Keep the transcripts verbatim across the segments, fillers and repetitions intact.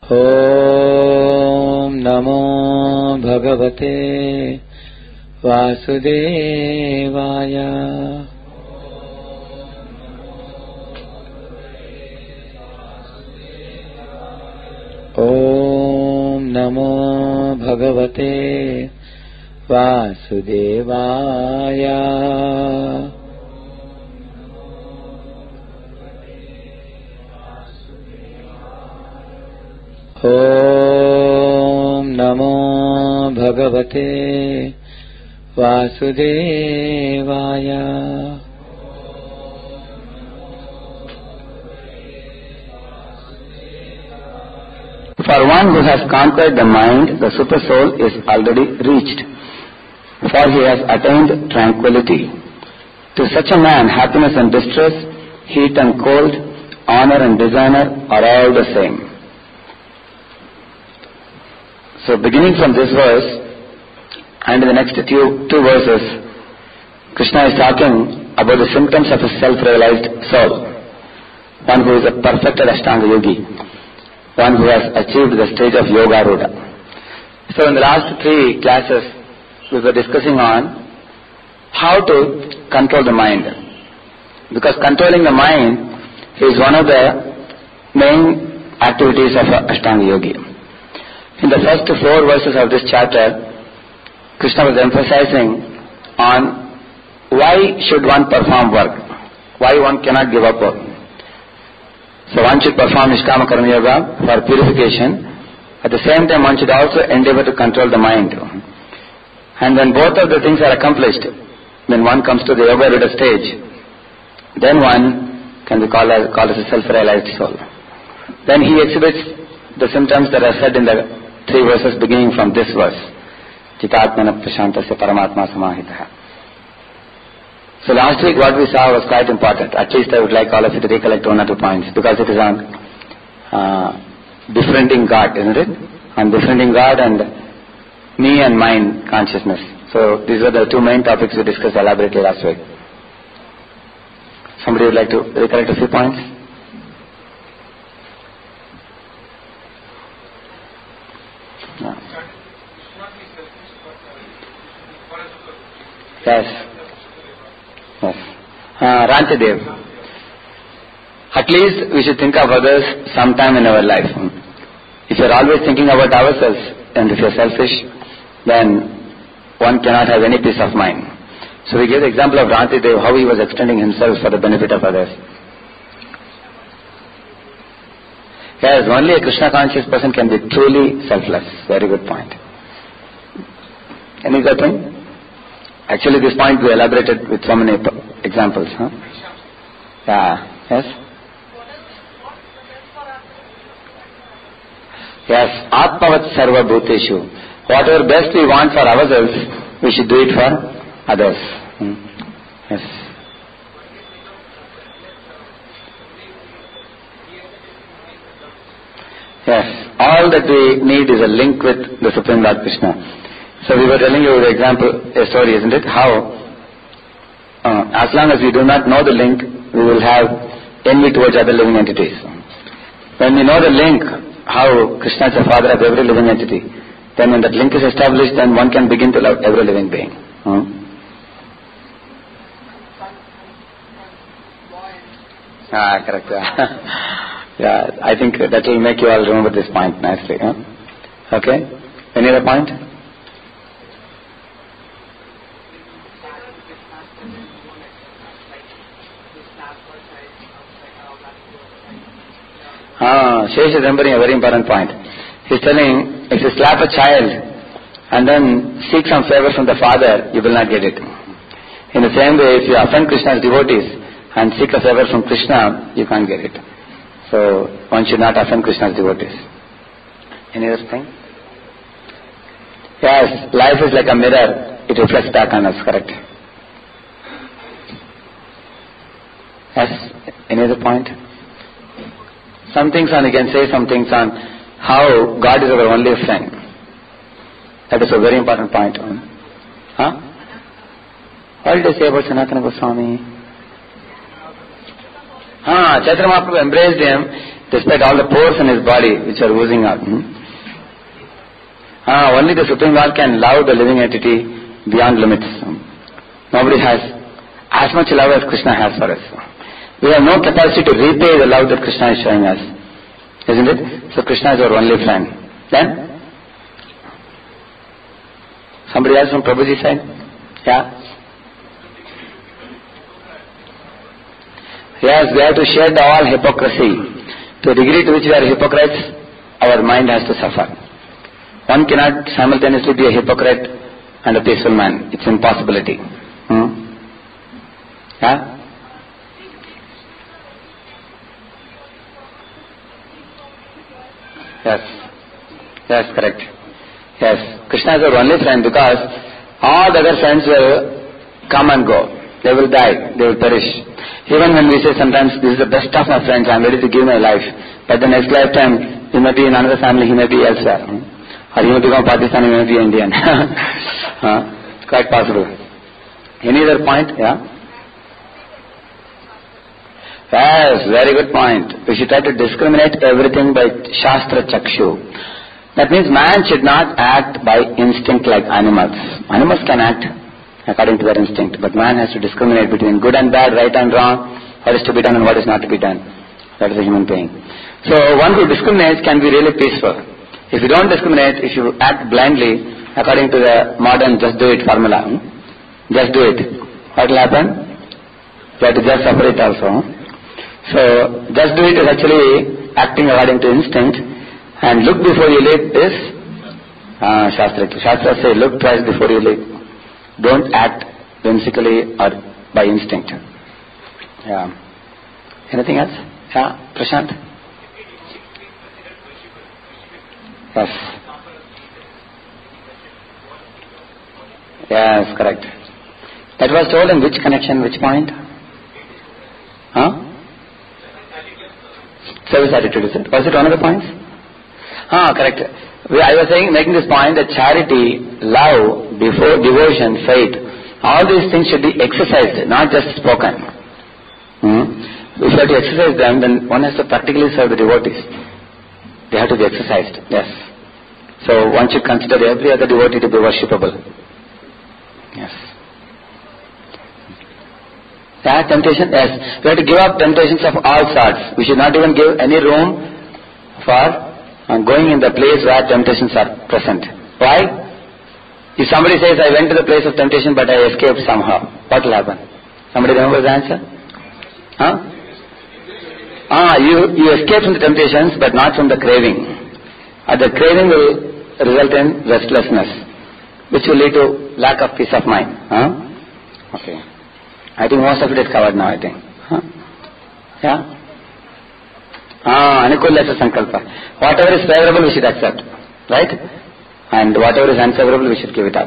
Om Namo Bhagavate Vasudevaya. Om Namo Bhagavate Vasudevaya. Om Namo Bhagavate Vasudevaya. For one who has conquered the mind, the super soul is already reached, for he has attained tranquility. To such a man, happiness and distress, heat and cold, honor and dishonor are all the same. So beginning from this verse, and in the next two, two verses, Krishna is talking about the symptoms of a self-realized soul, one who is a perfected Ashtanga Yogi, one who has achieved the stage of Yoga Rudha. So in the last three classes, we were discussing on how to control the mind. Because controlling the mind is one of the main activities of an Ashtanga Yogi. In the first four verses of this chapter, Krishna was emphasizing on why should one perform work, why one cannot give up work. So one should perform Nishkama Karma Yoga for purification. At the same time, one should also endeavor to control the mind. And when both of the things are accomplished, when one comes to the Yoga Rudha stage, then one can be called as, called as a self-realized soul. Then he exhibits the symptoms that are said in the three verses beginning from this verse. Chitatmana Prashantasya Paramatma Samahitaha. So last week what we saw was quite important. At least I would like all of you to recollect one or two points, because it is on uh, befriending God, isn't it? On befriending God and me and mine consciousness. So these were the two main topics we discussed elaborately last week. Somebody would like to recollect a few points? No. Yes. Yes. Uh, Ranchadev. At least we should think of others sometime in our life. If you are always thinking about ourselves, and if you are selfish, then one cannot have any peace of mind. So we give the example of Ranchadev, how he was extending himself for the benefit of others. Yes, only a Krishna conscious person can be truly selfless. Very good point. Any other thing? Actually, this point we elaborated with so many examples. Huh? Yeah. Yes? Yes. Atmavat sarva bhuteshu. Whatever best we want for ourselves, we should do it for others. Hmm. Yes. Yes. All that we need is a link with the Supreme Lord Krishna. So we were telling you the example, a story, isn't it? How uh, as long as we do not know the link, we will have envy towards other living entities. When we know the link, how Krishna is the father of every living entity, then when that link is established, then one can begin to love every living being. Hmm? Ah, correct. Yeah, I think that will make you all remember this point nicely. Huh? Okay? Any other point? Ah, Shesh is remembering a very important point. He's telling, if you slap a child and then seek some favor from the father, you will not get it. In the same way, if you offend Krishna's devotees and seek a favor from Krishna, you can't get it. So, one should not offend Krishna's devotees. Any other thing? Yes, life is like a mirror. It reflects back on us, correct? Yes, any other point? Some things on, you can say some things on how God is our only friend. That is a very important point. Huh? What did I say about Sanatana Goswami? Ah, Chaitanya Mahaprabhu embraced him despite all the pores in his body which are oozing out. Hmm? Ah, only the Supreme Lord can love the living entity beyond limits. Nobody has as much love as Krishna has for us. We have no capacity to repay the love that Krishna is showing us. Isn't it? So Krishna is our only friend. Then? Somebody else from Prabhuji's side? Yeah? Yes, we have to shed all hypocrisy. To the degree to which we are hypocrites, our mind has to suffer. One cannot simultaneously be a hypocrite and a peaceful man. It's impossibility. Hmm? Yeah? Yes. Yes, correct. Yes. Krishna is our only friend because all the other friends will come and go. They will die. They will perish. Even when we say sometimes, this is the best of my friends, I am ready to give my life. But the next lifetime, he may be in another family, he may be elsewhere. Or he may become Pakistani, he may be Indian. uh, quite possible. Any other point? Yeah? Yes, very good point. We should try to discriminate everything by Shastra Chakshu. That means man should not act by instinct like animals. Animals can act according to their instinct, but man has to discriminate between good and bad, right and wrong, what is to be done and what is not to be done. That is a human being. So one who discriminates can be really peaceful. If you don't discriminate, if you act blindly according to the modern just do it formula, just do it, what will happen? You have to just suffer it also. So, just do it is actually acting according to instinct, and look before you leap is uh, Shastra. Shastra say, look twice before you leap. Don't act whimsically or by instinct. Yeah. Anything else? Yeah, Prashant? Yes. Yes, correct. That was told in which connection, which point? Huh? Service attitude, is it? Was it one of the points? Ah, correct. I was saying, making this point that charity, love, before devotion, faith, all these things should be exercised, not just spoken. Hmm? If you have to exercise them, then one has to practically serve the devotees. They have to be exercised, yes. So one should consider every other devotee to be worshipable. Yes. That temptation, yes. We have to give up temptations of all sorts. We should not even give any room for uh, going in the place where temptations are present. Why? If somebody says, I went to the place of temptation but I escaped somehow, what will happen? Somebody remembers the answer? Huh? Ah, you, you escape from the temptations but not from the craving. Uh, the craving will result in restlessness, which will lead to lack of peace of mind. Huh? Okay. I think most of it is covered now, I think. Huh? Yeah? Ah, Anukulyasa Sankalpa. Whatever is favorable we should accept. Right? And whatever is unfavorable we should give it up.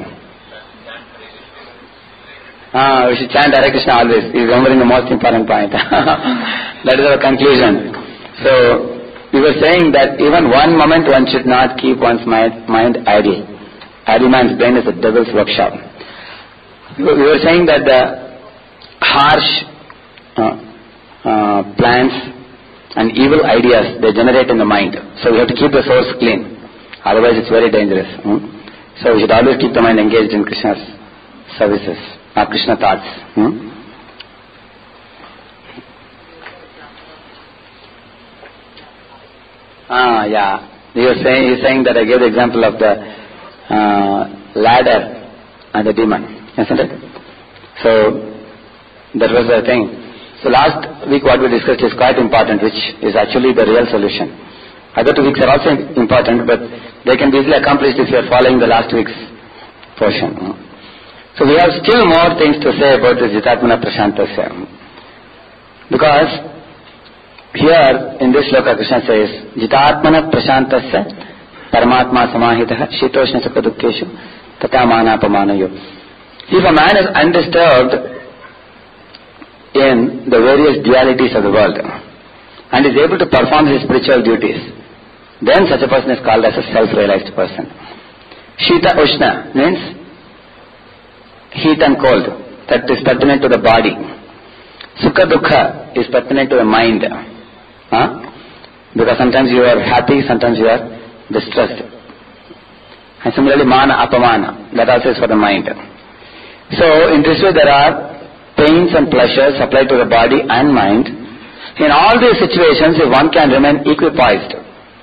Ah, we should chant Hare Krishna always. He is remembering the most important point. That is our conclusion. So, we were saying that even one moment one should not keep one's mind, mind idle. Idle man's brain is a devil's workshop. We were saying that the harsh uh, uh, plans and evil ideas, they generate in the mind. So we have to keep the source clean. Otherwise it's very dangerous. Hmm? So we should always keep the mind engaged in Krishna's services, not Krishna thoughts. Hmm? Ah, yeah. You were saying, you're saying that I gave the example of the uh, ladder and the demon, isn't it? So, that was the thing. So last week what we discussed is quite important, which is actually the real solution. Other two weeks are also important, but they can be easily accomplished if you are following the last week's portion. So we have still more things to say about this Jitatmana Prashantasya. Because here in this sloka Krishna says, Jitatmana Prashantasya Paramatma Samahitaha Shitoshna Sakadukeshu Tata Manapamanayo. If a man is undisturbed in the various dualities of the world and is able to perform his spiritual duties, then such a person is called as a self-realized person. Shita Ushna means heat and cold, that is pertinent to the body. Sukha Dukha is pertinent to the mind. Huh? Because sometimes you are happy, sometimes you are distressed. And similarly, mana, apamana, that also is for the mind. So, in this way there are pains and pleasures applied to the body and mind. In all these situations, if one can remain equipoised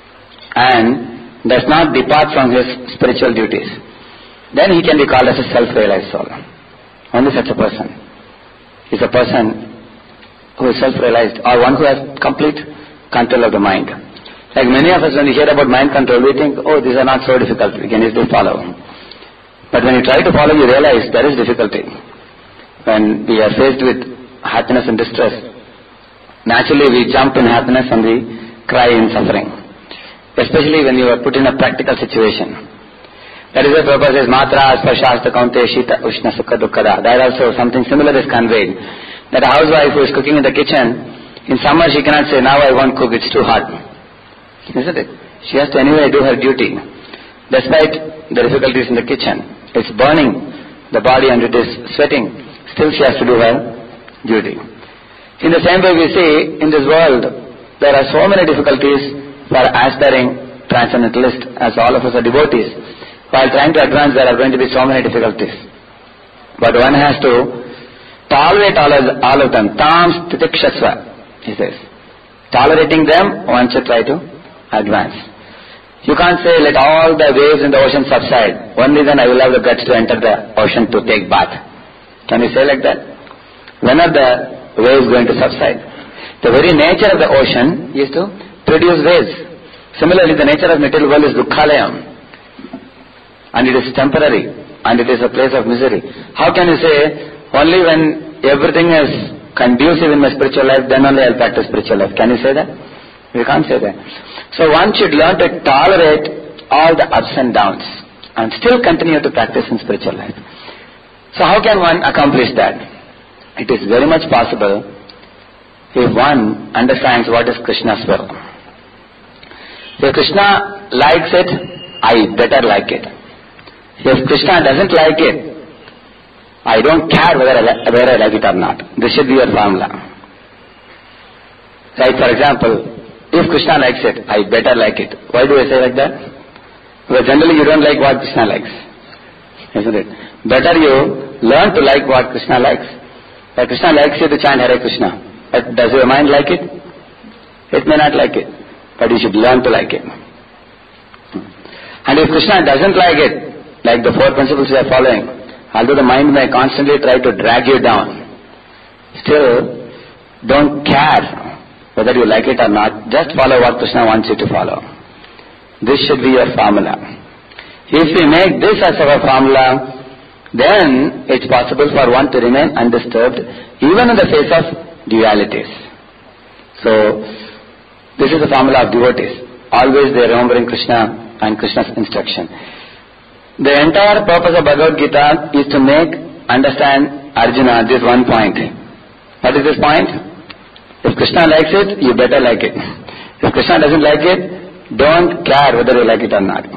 and does not depart from his spiritual duties, then he can be called as a self-realized soul. Only such a person is a person who is self-realized, or one who has complete control of the mind. Like many of us, when we hear about mind control, we think, oh, these are not so difficult, we can easily follow. But when you try to follow, you realize there is difficulty. When we are faced with happiness and distress, naturally we jump in happiness and we cry in suffering. Especially when you are put in a practical situation. That is the purpose is Matra, Spashasta, Kaunte, Shita, Ushna, Sukha, Dukkada. There also something similar is conveyed. That a housewife who is cooking in the kitchen, in summer she cannot say, now I won't cook, it's too hot. Isn't it? She has to anyway do her duty. Despite the difficulties in the kitchen, it's burning the body and it is sweating, still she has to do her duty. In the same way we see, in this world, there are so many difficulties for aspiring transcendentalists, as all of us are devotees. While trying to advance, there are going to be so many difficulties. But one has to tolerate all of, all of them. Tam stitikshasva, he says. Tolerating them, one should try to advance. You can't say, let all the waves in the ocean subside. Only then I will have the guts to enter the ocean to take bath. Can you say like that? When are the waves going to subside? The very nature of the ocean is to produce waves. Similarly, the nature of material world is dukkhalayam. And it is temporary, and it is a place of misery. How can you say, only when everything is conducive in my spiritual life, then only I will practice spiritual life? Can you say that? You can't say that. So one should learn to tolerate all the ups and downs, and still continue to practice in spiritual life. So how can one accomplish that? It is very much possible if one understands what is Krishna's will. If Krishna likes it, I better like it. If Krishna doesn't like it, I don't care whether I, li- whether I like it or not. This should be your formula. Right, for example, if Krishna likes it, I better like it. Why do I say like that? Because generally you don't like what Krishna likes. Isn't it? Better you learn to like what Krishna likes. If Krishna likes you to chant Hare Krishna, but does your mind like it? It may not like it, but you should learn to like it. And if Krishna doesn't like it, like the four principles we are following, although the mind may constantly try to drag you down, still don't care whether you like it or not. Just follow what Krishna wants you to follow. This should be your formula. If we make this as our formula, then it's possible for one to remain undisturbed even in the face of dualities. So this is the formula of devotees. Always they are remembering Krishna and Krishna's instruction. The entire purpose of Bhagavad Gita is to make, understand Arjuna this one point. What is this point? If Krishna likes it, you better like it. If Krishna doesn't like it, don't care whether you like it or not.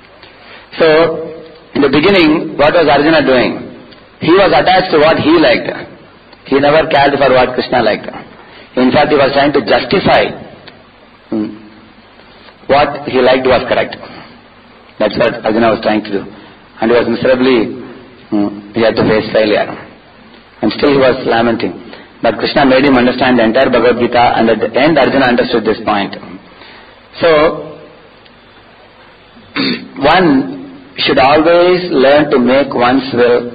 So, in the beginning, what was Arjuna doing? He was attached to what he liked. He never cared for what Krishna liked. In fact, he was trying to justify hmm, what he liked was correct. That's what Arjuna was trying to do. And he was miserably, hmm, he had to face failure. And still he was lamenting. But Krishna made him understand the entire Bhagavad Gita, and at the end Arjuna understood this point. So, one should always learn to make one's will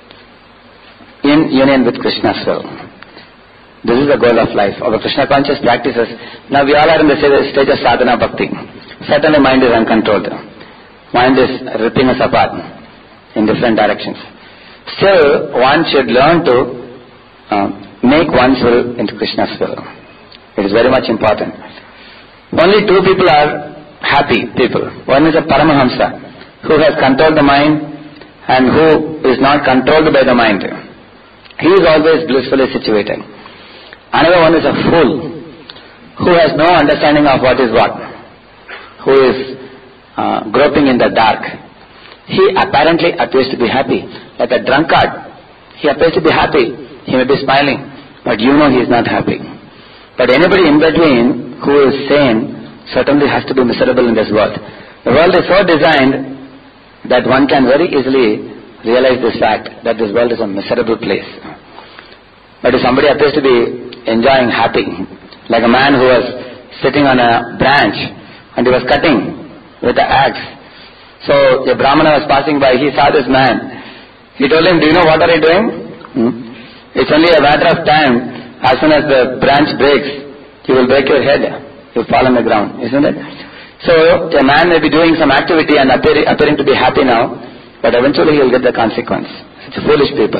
in union with Krishna's will. This is the goal of life. Our Krishna conscious practices. Now we all are in the stage of sadhana bhakti. Certainly mind is uncontrolled. Mind is ripping us apart in different directions. Still, one should learn to uh, make one's will into Krishna's will. It is very much important. Only two people are happy people. One is a Paramahamsa, who has controlled the mind and who is not controlled by the mind. He is always blissfully situated. Another one is a fool, who has no understanding of what is what, who is Uh, groping in the dark. He apparently appears to be happy. Like a drunkard, he appears to be happy. He may be smiling, but you know he is not happy. But anybody in between who is sane, certainly has to be miserable in this world. The world is so designed that one can very easily realize this fact, that this world is a miserable place. But if somebody appears to be enjoying, happy, like a man who was sitting on a branch and he was cutting with an axe. So a Brahmana was passing by, he saw this man. He told him, do you know what are you doing? Hmm? It's only a matter of time. As soon as the branch breaks, you will break your head. You will fall on the ground, isn't it? So a man may be doing some activity and appear, appearing to be happy now, but eventually he will get the consequence. It's foolish people.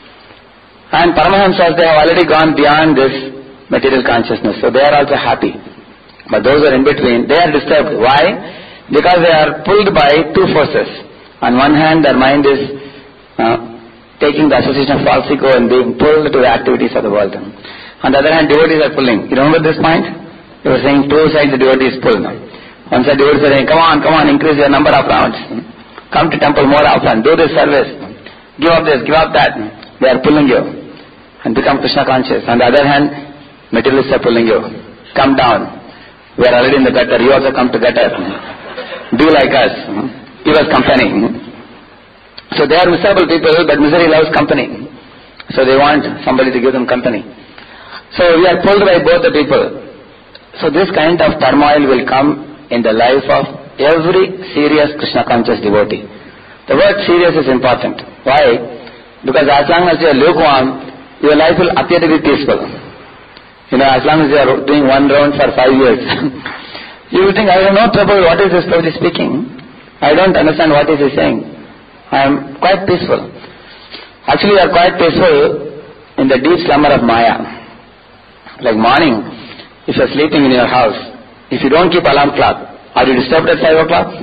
And Paramahamsas, they have already gone beyond this material consciousness, so they are also happy. But those who are in between, they are disturbed. Why? Because they are pulled by two forces. On one hand, their mind is uh, taking the association of false ego and being pulled to the activities of the world. On the other hand, devotees are pulling. You remember this point? You were saying two sides the devotees pull. One side devotees are saying, come on, come on, increase your number of rounds. Come to temple more often, do this service. Give up this, give up that. They are pulling you and become Krishna conscious. On the other hand, materialists are pulling you. Come down. We are already in the gutter. You also come to gutter. Do like us. Give us company. So they are miserable people, but misery loves company. So they want somebody to give them company. So we are pulled by both the people. So this kind of turmoil will come in the life of every serious Krishna conscious devotee. The word serious is important. Why? Because as long as you are lukewarm, your life will appear to be peaceful. You know, as long as you are doing one round for five years, you will think, I have no trouble, what is this Prabhuji speaking? I don't understand what is he saying. I am quite peaceful. Actually, you are quite peaceful in the deep slumber of Maya. Like morning, if you are sleeping in your house, if you don't keep alarm clock, are you disturbed at five o'clock?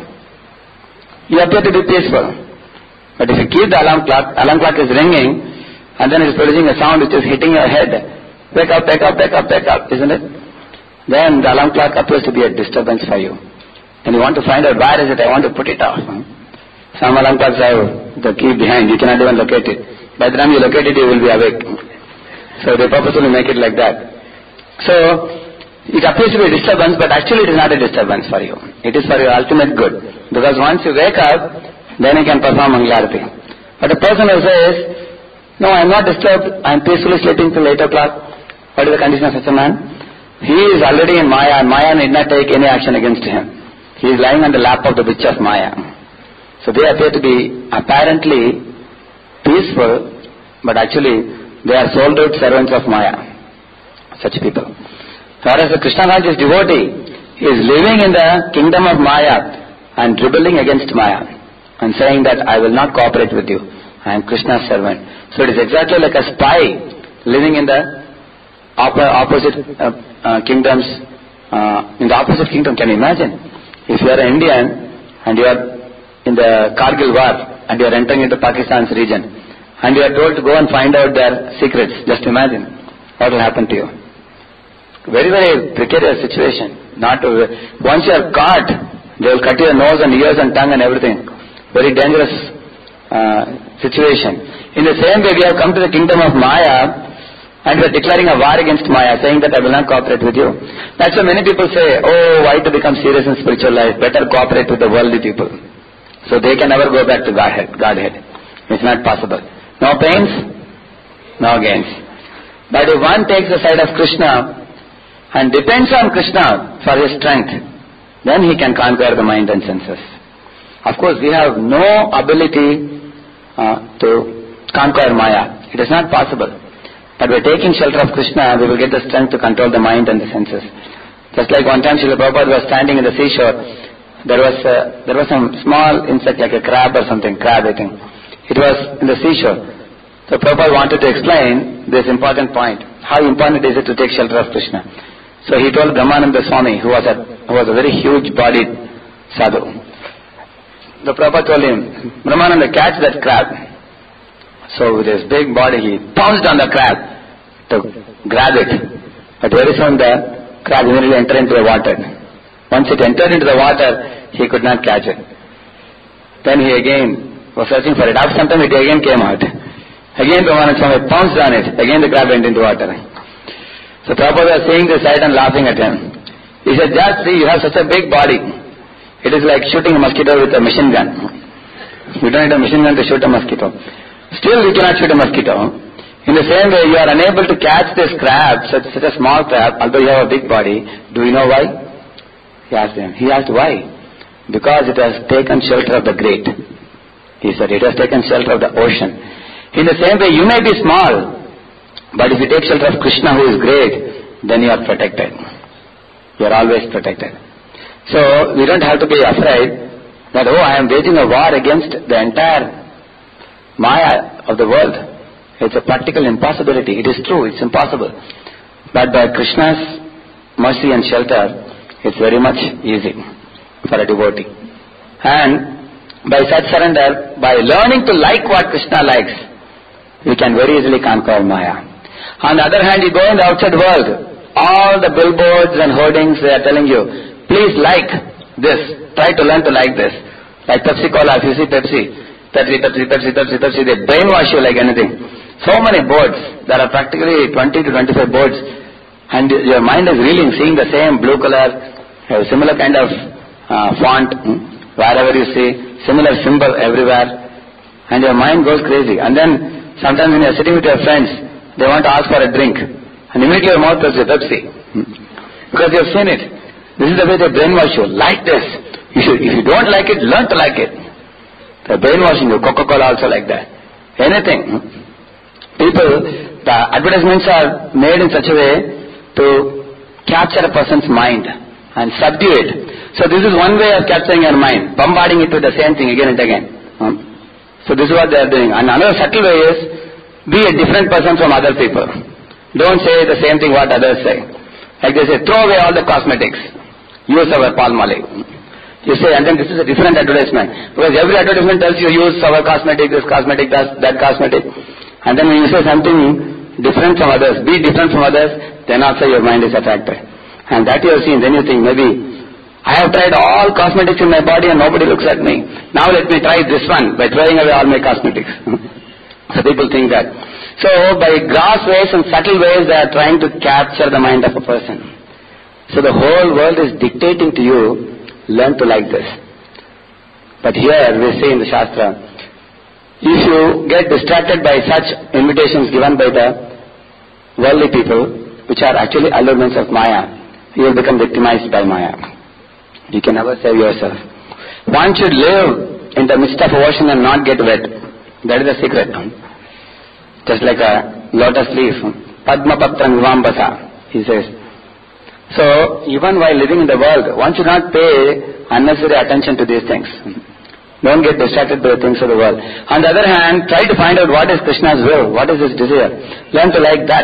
You appear to be peaceful. But if you keep the alarm clock, alarm clock is ringing, and then it is producing a sound which is hitting your head. Wake up, wake up, wake up, wake up, isn't it? Then the alarm clock appears to be a disturbance for you. And you want to find out where is it, I want to put it off. Some alarm clocks have the key behind, you cannot even locate it. By the time you locate it, you will be awake. So they purposely make it like that. So, it appears to be a disturbance, but actually it is not a disturbance for you. It is for your ultimate good. Because once you wake up, then you can perform Mangalarati. But a person who says, no, I am not disturbed, I am peacefully sleeping till eight o'clock, what is the condition of such a man? He is already in Maya, and Maya need not take any action against him. He is lying on the lap of the witch of Maya. So they appear to be apparently peaceful, but actually they are sold out servants of Maya. Such people. Whereas the Krishna conscious devotee is living in the kingdom of Maya and rebelling against Maya and saying that I will not cooperate with you. I am Krishna's servant. So it is exactly like a spy living in the op- opposite uh, uh, kingdoms, uh, in the opposite kingdom. Can you imagine? If you are an Indian and you are in the Kargil war and you are entering into Pakistan's region and you are told to go and find out their secrets, just imagine what will happen to you. Very, very precarious situation. Not to, once you are caught, they will cut your nose and ears and tongue and everything. Very dangerous uh, situation. In the same way, we have come to the kingdom of Maya and we are declaring a war against Maya, saying that I will not cooperate with you. That's why many people say, oh, why to become serious in spiritual life? Better cooperate with the worldly people. So they can never go back to Godhead. Godhead. It's not possible. No pains, no gains. But if one takes the side of Krishna and depends on Krishna for his strength, then he can conquer the mind and senses. Of course, we have no ability uh, to conquer Maya. It is not possible. But by taking shelter of Krishna, we will get the strength to control the mind and the senses. Just like one time Srila Prabhupada was standing in the seashore, there was uh, there was some small insect like a crab or something, crab I think. It was in the seashore. So Prabhupada wanted to explain this important point. How important is it to take shelter of Krishna? So he told Brahmananda Swami, who was a, who was a very huge-bodied sadhu. The Prabhupada told him, Brahmananda, catch that crab. So with his big body, he pounced on the crab to grab it. But very soon the crab immediately entered into the water. Once it entered into the water, he could not catch it. Then he again was searching for it. After some time, it again came out. Again Brahmananda Swami pounced on it. Again the crab went into water. So Prabhupada was seeing this sight and laughing at him. He said, just see, you have such a big body. It is like shooting a mosquito with a machine gun. You don't need a machine gun to shoot a mosquito. Still you cannot shoot a mosquito. In the same way, you are unable to catch this crab, such, such a small crab, although you have a big body. Do you know why? He asked him. He asked why? Because it has taken shelter of the great. He said, it has taken shelter of the ocean. In the same way, you may be small, but if you take shelter of Krishna who is great, then you are protected. You are always protected. So, we don't have to be afraid that, oh, I am waging a war against the entire Maya of the world. It's a practical impossibility. It is true, it's impossible. But by Krishna's mercy and shelter, it's very much easy for a devotee. And by such surrender, by learning to like what Krishna likes, we can very easily conquer Maya. On the other hand, you go in the outside world, all the billboards and hoardings, they are telling you, please like this, try to learn to like this. Like Pepsi Cola, if you see Pepsi, Pepsi, Pepsi, Pepsi, Pepsi, Pepsi, they brainwash you like anything. So many boards, there are practically twenty to twenty-five boards, and your mind is reeling, seeing the same blue color, have similar kind of uh, font, hmm, wherever you see, similar symbol everywhere, and your mind goes crazy. And then sometimes when you are sitting with your friends, they want to ask for a drink, and immediately your mouth tells you Pepsi, hmm, because you have seen it. This is the way they brainwash you. Like this. You should, if you don't like it, learn to like it. They're brainwashing you. Coca-Cola also like that. Anything. Hmm. People, the advertisements are made in such a way to capture a person's mind and subdue it. So this is one way of capturing your mind, bombarding it with the same thing again and again. Hmm? So this is what they are doing. And another subtle way is, be a different person from other people. Don't say the same thing what others say. Like they say, throw away all the cosmetics. Use our Palmolive. You say, and then this is a different advertisement. Because every advertisement tells you, use our cosmetic, this cosmetic, that, that cosmetic. And then when you say something different from others, be different from others, then also your mind is attracted. And that you have seen, then you think, maybe, I have tried all cosmetics in my body and nobody looks at me. Now let me try this one by throwing away all my cosmetics. So people think that. So by gross ways and subtle ways, they are trying to capture the mind of a person. So the whole world is dictating to you, learn to like this. But here we say in the Shastra, if you get distracted by such invitations given by the worldly people, which are actually allurements of Maya, you will become victimized by Maya. You can never save yourself. One should live in the midst of ocean and not get wet. That is the secret. Just like a lotus leaf. Padma Patram Vivambasa, he says. So, even while living in the world, one should not pay unnecessary attention to these things. Don't get distracted by the things of the world. On the other hand, try to find out what is Krishna's will, what is his desire. Learn to like that.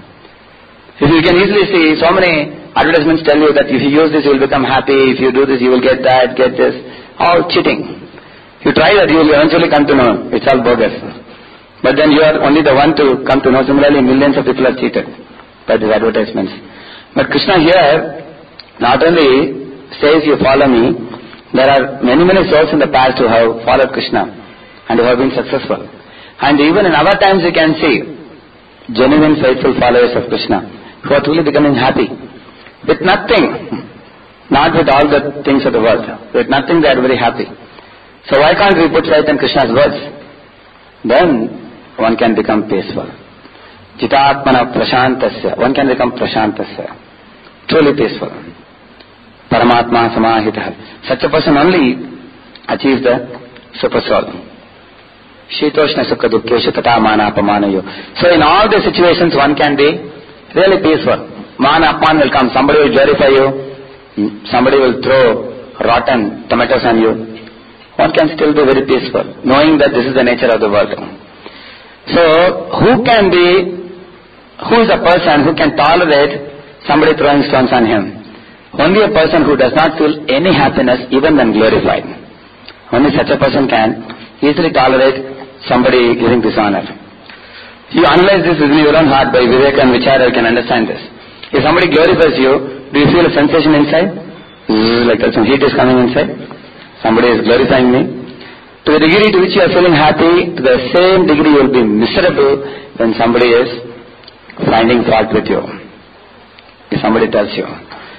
If you can easily see, so many advertisements tell you that if you use this, you will become happy, if you do this, you will get that, get this. All cheating. You try that, you will eventually come to know. It's all bogus. But then you are only the one to come to know. Similarly, millions of people are cheated by these advertisements. But Krishna here not only says you follow me, there are many, many souls in the past who have followed Krishna and who have been successful. And even in our times you can see genuine faithful followers of Krishna who are truly becoming happy. With nothing, not with all the things of the world. With nothing they are very happy. So why can't we put faith in Krishna's words? Then one can become peaceful. Jitatmana prashantasya. One can become prashantasya. Truly peaceful. Paramatma samahita. Such a person only achieves the super soul. Shitoshna sukha dukkesha tata mana apamanayo. So in all the situations one can be really peaceful. Mana apan will come. Somebody will glorify you. Somebody will throw rotten tomatoes on you. One can still be very peaceful, knowing that this is the nature of the world. So who can be, who is a person who can tolerate somebody throwing stones on him? Only a person who does not feel any happiness even when glorified. Only such a person can easily tolerate somebody giving dishonor. You analyze this within your own heart by Viveka and Vichara, you can understand this. If somebody glorifies you, do you feel a sensation inside? Like that some heat is coming inside? Somebody is glorifying me. To the degree to which you are feeling happy, to the same degree you will be miserable when somebody is finding fault with you. If somebody tells you.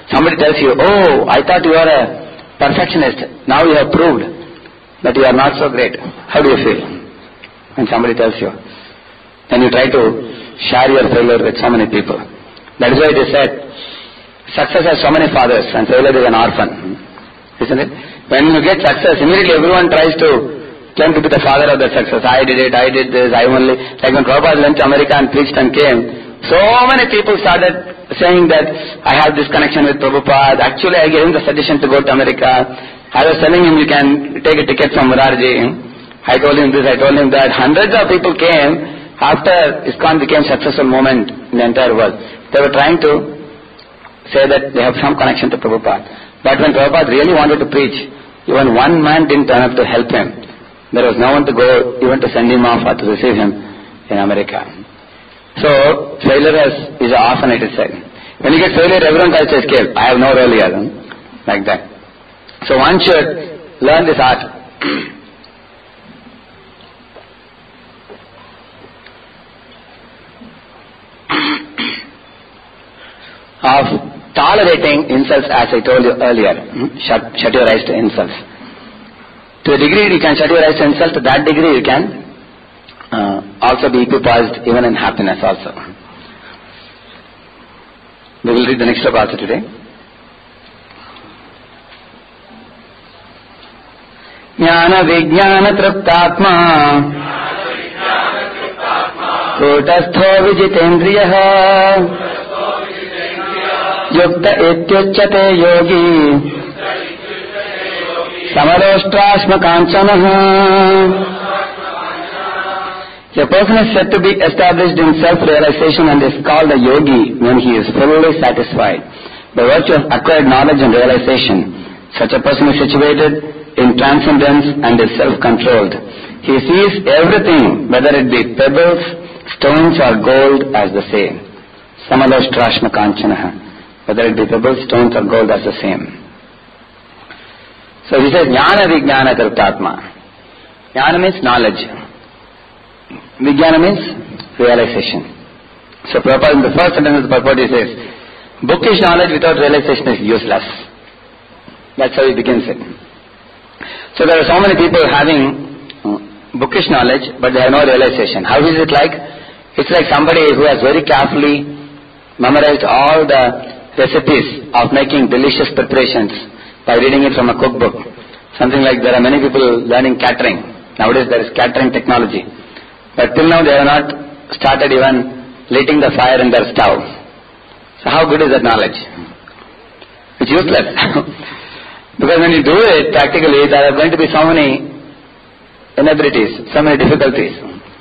Somebody tells you, oh, I thought you were a perfectionist. Now you have proved that you are not so great. How do you feel when somebody tells you? Then you try to share your failure with so many people. That is why it is said, success has so many fathers and failure is an orphan. Isn't it? When you get success, immediately everyone tries to claim to be the father of the success. I did it, I did this, I only... Like when Prabhupada went to America and preached and came, so many people started saying that I have this connection with Prabhupada. Actually, I gave him the suggestion to go to America. I was telling him you can take a ticket from Murarji. I told him this, I told him that. Hundreds of people came after ISKCON became successful movement in the entire world. They were trying to say that they have some connection to Prabhupada. But when Prabhupada really wanted to preach, even one man didn't turn up to help him. There was no one to go, even to send him off or to receive him in America. So, failure has, is often it is said. When you get failure, everyone tries to escape. I have no role here. Like that. So one should learn this art. of tolerating insults, as I told you earlier. Shut, shut your eyes to insults. To a degree you can shut your eyes to insult, to that degree you can uh, also be equipoised even in happiness also. We will read the next sloka also today. Jnana vijnana triptatma kutastho vijitendriyaha yukta ityuchyate yogi samaroshrashma kanchanaha. A person is said to be established in self-realization and is called a yogi when he is fully satisfied. By virtue of acquired knowledge and realization, such a person is situated in transcendence and is self-controlled. He sees everything, whether it be pebbles, stones or gold, as the same. Samaloshrashma kanchanaha. Whether it be pebbles, stones or gold, as the same. So he says, Jnana vijnana triptatma. Jnana means knowledge. Vijnana means realization. So Prabhupada in the first sentence of the purport he says, bookish knowledge without realization is useless. That's how he begins it. So there are so many people having bookish knowledge but they have no realization. How is it like? It's like somebody who has very carefully memorized all the recipes of making delicious preparations by reading it from a cookbook. Something like there are many people learning catering. Nowadays there is catering technology. But till now they have not started even lighting the fire in their stove. So how good is that knowledge? It's useless. Because when you do it practically, there are going to be so many inabilities, so many difficulties.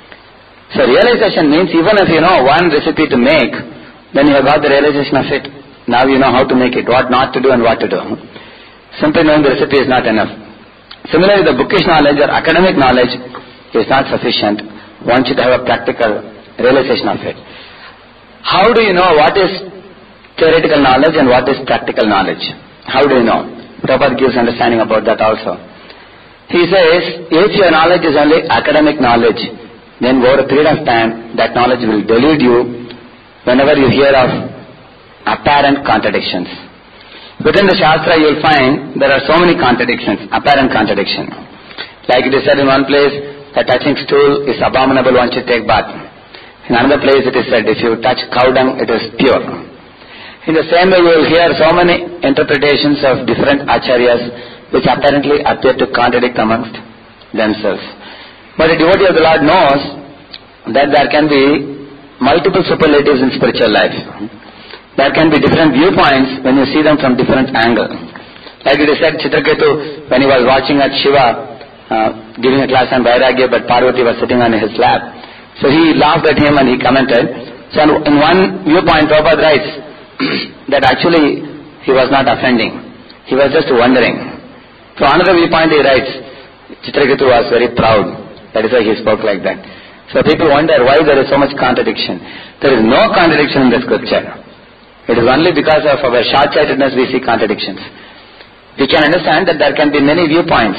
So realization means even if you know one recipe to make, then you have got the realization of it. Now you know how to make it, what not to do and what to do. Simply knowing the recipe is not enough. Similarly, the bookish knowledge or academic knowledge is not sufficient. One should have a practical realization of it. How do you know what is theoretical knowledge and what is practical knowledge? How do you know? Prabhupada gives understanding about that also. He says, if your knowledge is only academic knowledge, then over a period of time, that knowledge will delude you whenever you hear of apparent contradictions. Within the Shastra you will find there are so many contradictions, apparent contradiction. Like it is said in one place, a touching stool is abominable, one should take bath. In another place it is said, if you touch cow dung, it is pure. In the same way you will hear so many interpretations of different acharyas which apparently appear to contradict amongst themselves. But a devotee of the Lord knows that there can be multiple superlatives in spiritual life. There can be different viewpoints when you see them from different angles. Like it is said, Chitraketu, when he was watching at Shiva, Uh, giving a class on Vairagya, but Parvati was sitting on his lap. So he laughed at him and he commented. So in one viewpoint, Prabhupada writes that actually he was not offending. He was just wondering. So another viewpoint he writes, Chitraketu was very proud. That is why he spoke like that. So people wonder why there is so much contradiction. There is no contradiction in the scripture. It is only because of our short-sightedness we see contradictions. We can understand that there can be many viewpoints.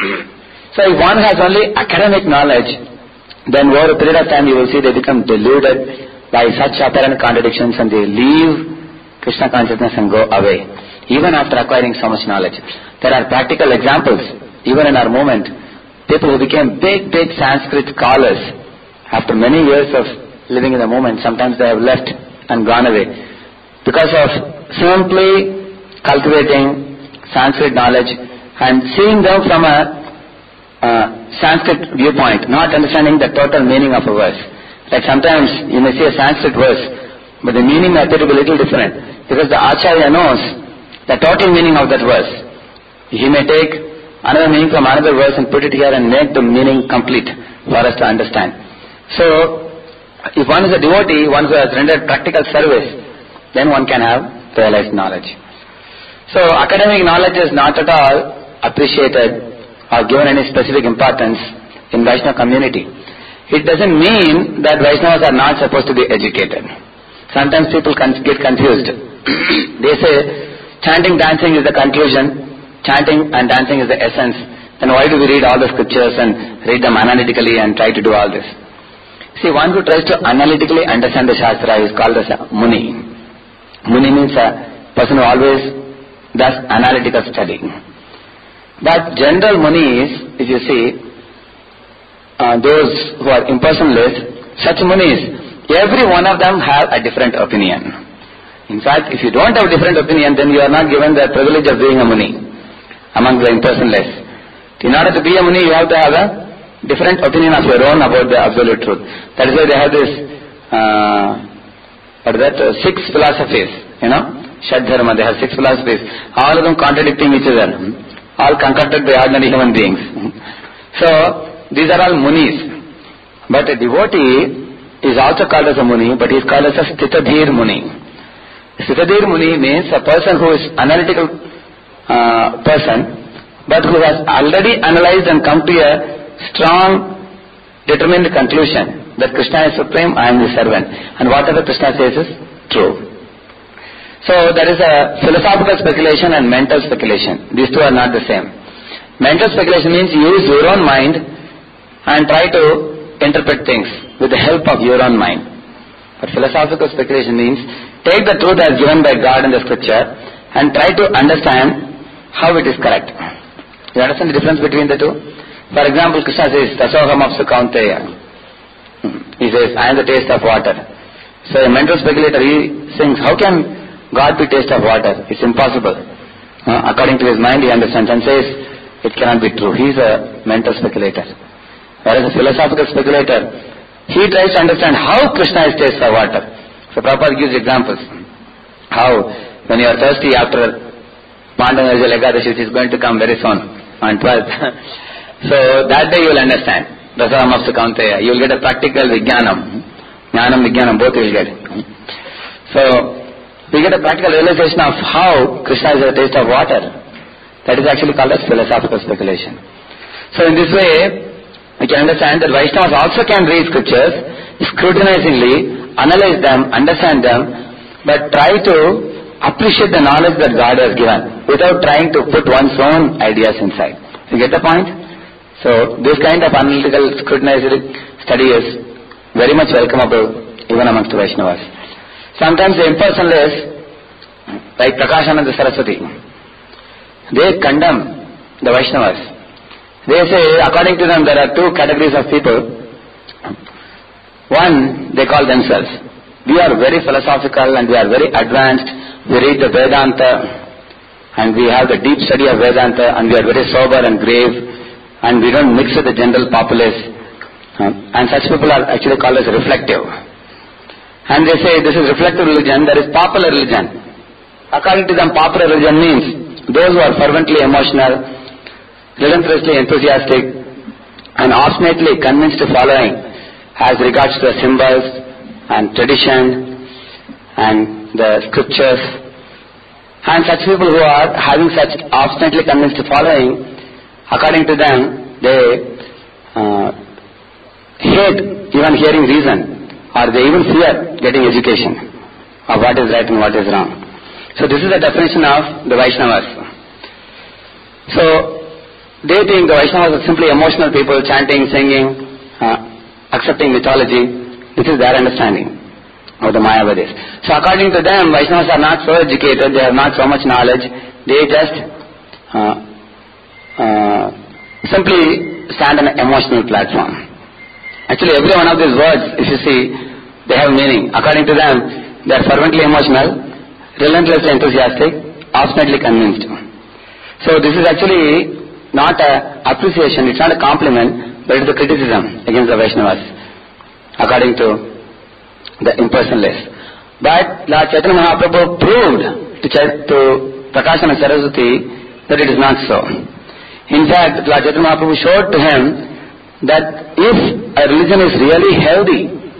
So if one has only academic knowledge, then over a period of time you will see they become deluded by such apparent contradictions and they leave Krishna consciousness and go away, even after acquiring so much knowledge. There are practical examples, even in our movement. People who became big, big Sanskrit scholars, after many years of living in the movement, sometimes they have left and gone away because of simply cultivating Sanskrit knowledge and seeing them from a uh, Sanskrit viewpoint, not understanding the total meaning of a verse. Like sometimes you may see a Sanskrit verse, but the meaning may appear to be a little different because the Acharya knows the total meaning of that verse. He may take another meaning from another verse and put it here and make the meaning complete for us to understand. So, if one is a devotee, one who has rendered practical service, then one can have realized knowledge. So, academic knowledge is not at all appreciated or given any specific importance in Vaishnava community. It doesn't mean that Vaishnavas are not supposed to be educated. Sometimes people get confused. They say chanting, dancing is the conclusion, chanting and dancing is the essence. Then why do we read all the scriptures and read them analytically and try to do all this? See, one who tries to analytically understand the Shastra is called as a Muni. Muni means a person who always does analytical study. But general Munis, if you see, uh, those who are impersonalists, such Munis, every one of them have a different opinion. In fact, if you don't have a different opinion, then you are not given the privilege of being a Muni among the impersonalists. In order to be a Muni, you have to have a different opinion of your own about the absolute truth. That is why they have this, uh, what is that, uh, six philosophies, you know, Shad Dharma, they have six philosophies, all of them contradicting each other, all concocted by ordinary human beings. So, these are all Munis. But a devotee is also called as a Muni, but he is called as a Sthitadhir Muni. Sthitadhir Muni means a person who is analytical uh, person, but who has already analyzed and come to a strong, determined conclusion that Krishna is supreme, I am the servant, and whatever Krishna says is true. So there is a philosophical speculation and mental speculation. These two are not the same. Mental speculation means you use your own mind and try to interpret things with the help of your own mind. But philosophical speculation means take the truth as given by God in the scripture and try to understand how it is correct. You understand the difference between the two? For example, Krishna says, Tasoham apsu kaunteya. He says, I am the taste of water. So a mental speculator, he thinks, how can God be taste of water? It's impossible. Uh, according to his mind, he understands and says, it cannot be true. He is a mental speculator. Whereas a philosophical speculator, he tries to understand how Krishna is taste of water. So Prabhupada gives examples. How, when you are thirsty after Pandanaja Ekadashi, which is going to come very soon, on twelfth. So that day you will understand. Rasam of Sukanteya. You will get a practical Vijnanam. Jnanam, Vijnanam, both you will get. So, we get a practical realization of how Krishna is a taste of water. That is actually called as philosophical speculation. So in this way, we can understand that Vaishnavas also can read scriptures, scrutinizingly, analyze them, understand them, but try to appreciate the knowledge that God has given, without trying to put one's own ideas inside. You get the point? So this kind of analytical, scrutinizing study is very much welcomeable even amongst the Vaishnavas. Sometimes the impersonalists, like Prakashananda Saraswati, they condemn the Vaishnavas. They say, according to them, there are two categories of people. One, they call themselves, we are very philosophical and we are very advanced. We read the Vedanta and we have the deep study of Vedanta and we are very sober and grave and we don't mix with the general populace. And such people are actually called as reflective. And they say this is reflective religion, there is popular religion. According to them, popular religion means those who are fervently emotional, relentlessly enthusiastic, and obstinately convinced to following as regards to the symbols and tradition and the scriptures. And such people who are having such obstinately convinced to following, according to them, they uh, hate even hearing reason. Or they even fear getting education of what is right and what is wrong. So this is the definition of the Vaishnavas. So they think the Vaishnavas are simply emotional people, chanting, singing, uh, accepting mythology. This is their understanding. of the Mayavadis. So according to them, Vaishnavas are not so educated, they have not so much knowledge, they just uh, uh, simply stand on an emotional platform. Actually, every one of these words, if you see, they have meaning. According to them, they are fervently emotional, relentlessly enthusiastic, obstinately convinced. So this is actually not an appreciation, it's not a compliment, but it is a criticism against the Vaishnavas, according to the impersonalists. But Lord Chaitanya Mahaprabhu proved to, Ch- to Prakashana Saraswati that it is not so. In fact, Lord Chaitanya Mahaprabhu showed to him that if a religion is really healthy,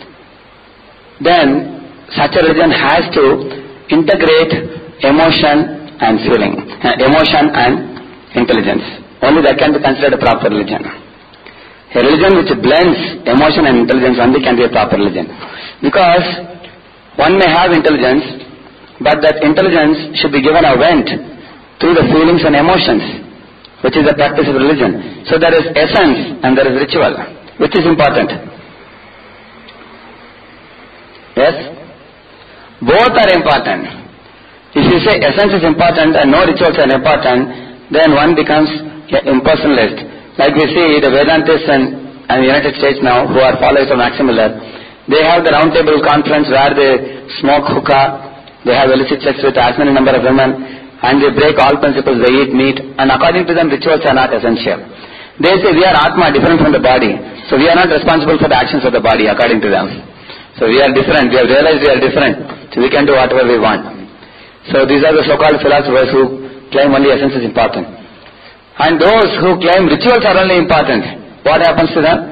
then such a religion has to integrate emotion and feeling, uh, emotion and intelligence. Only that can be considered a proper religion. A religion which blends emotion and intelligence only can be a proper religion. Because one may have intelligence, but that intelligence should be given a vent through the feelings and emotions, which is the practice of religion. So there is essence and there is ritual, which is important. Yes? Both are important. If you say essence is important and no rituals are important, then one becomes an impersonalist. Like we see the Vedantists in, in the United States now, who are followers of Max Muller, they have the round table conference where they smoke hookah, they have illicit sex with as many number of women, and they break all principles, they eat meat, and according to them rituals are not essential. They say we are Atma, different from the body, so we are not responsible for the actions of the body according to them. So we are different, we have realized we are different, so we can do whatever we want. So these are the so-called philosophers who claim only essence is important. And those who claim rituals are only important, what happens to them?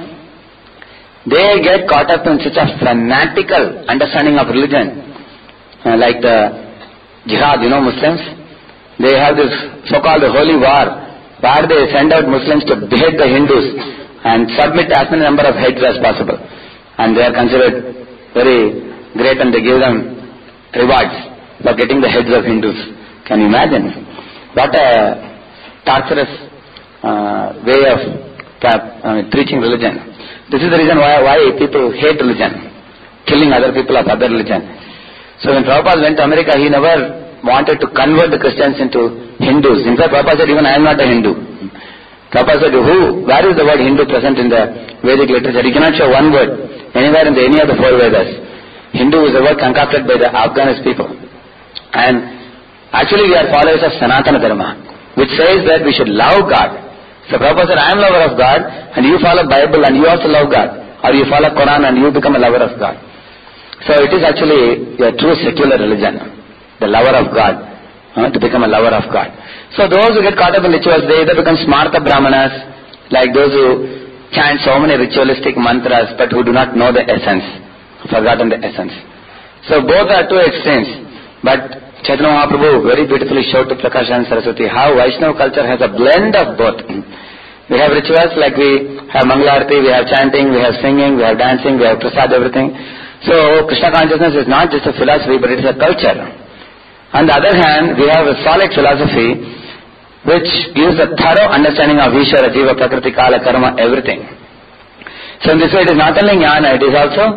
They get caught up in such a fanatical understanding of religion, uh, like the jihad, you know, Muslims. They have this so-called holy war, where they send out Muslims to behead the Hindus and submit as many number of heads as possible. And they are considered very great and they give them rewards for getting the heads of Hindus. Can you imagine? What a torturous uh, way of uh, preaching religion. This is the reason why, why people hate religion, killing other people of other religion. So when Prabhupada went to America, he never wanted to convert the Christians into Hindus. In fact, Prabhupada said, even I am not a Hindu. Prabhupada said, who, where is the word Hindu present in the Vedic literature? You cannot show one word anywhere in the, any of the four Vedas. Hindu is a word concocted by the Afghanis people. And actually we are followers of Sanatana Dharma, which says that we should love God. So Prabhupada said, I am lover of God, and you follow Bible and you also love God. Or you follow Quran and you become a lover of God. So it is actually a true secular religion, the lover of God, uh, to become a lover of God. So those who get caught up in rituals, they either become smarta brahmanas, like those who chant so many ritualistic mantras, but who do not know the essence, forgotten the essence. So both are two extremes. But Chaitanya Mahaprabhu very beautifully showed to Prakashana Saraswati how Vaishnava culture has a blend of both. We have rituals like we have Mangalarti, we have chanting, we have singing, we have dancing, we have prasad, everything. So Krishna consciousness is not just a philosophy, but it is a culture. On the other hand, we have a solid philosophy which gives a thorough understanding of Ishvara, Jiva, Prakriti, Kala, Karma, everything. So in this way it is not only Jnana, it is also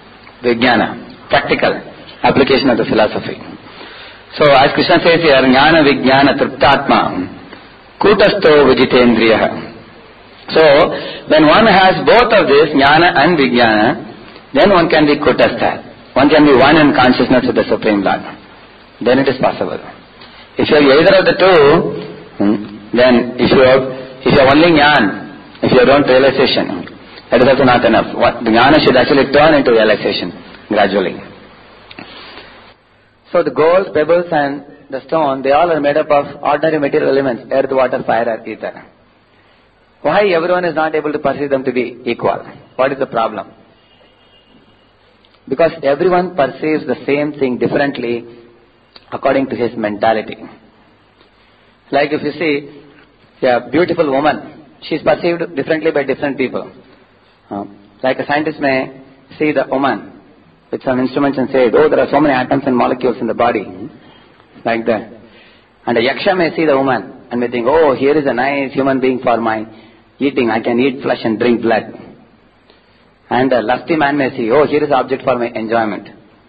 Vijnana, practical application of the philosophy. So as Krishna says here, Jnana Vijnana Triptatma Kutasto Vijitendriya. So when one has both of this, Jnana and Vijnana, then one can be Kutastha. One can be one in consciousness with the Supreme Lord. Then it is possible. If you are either of the two, then if you have, if you have only Jnana, if you don't realization, that is also not enough. What, the Jnana should actually turn into realization gradually. So the gold, pebbles and the stone, they all are made up of ordinary material elements, earth, water, fire or ether. Why everyone is not able to perceive them to be equal? What is the problem? Because everyone perceives the same thing differently according to his mentality. Like if you see a beautiful woman, she is perceived differently by different people. Uh, like a scientist may see the woman with some instruments and say, oh, there are so many atoms and molecules in the body, like that. And a yaksha may see the woman and may think, oh, here is a nice human being for my eating, I can eat flesh and drink blood. And a lusty man may see, oh, here is an object for my enjoyment.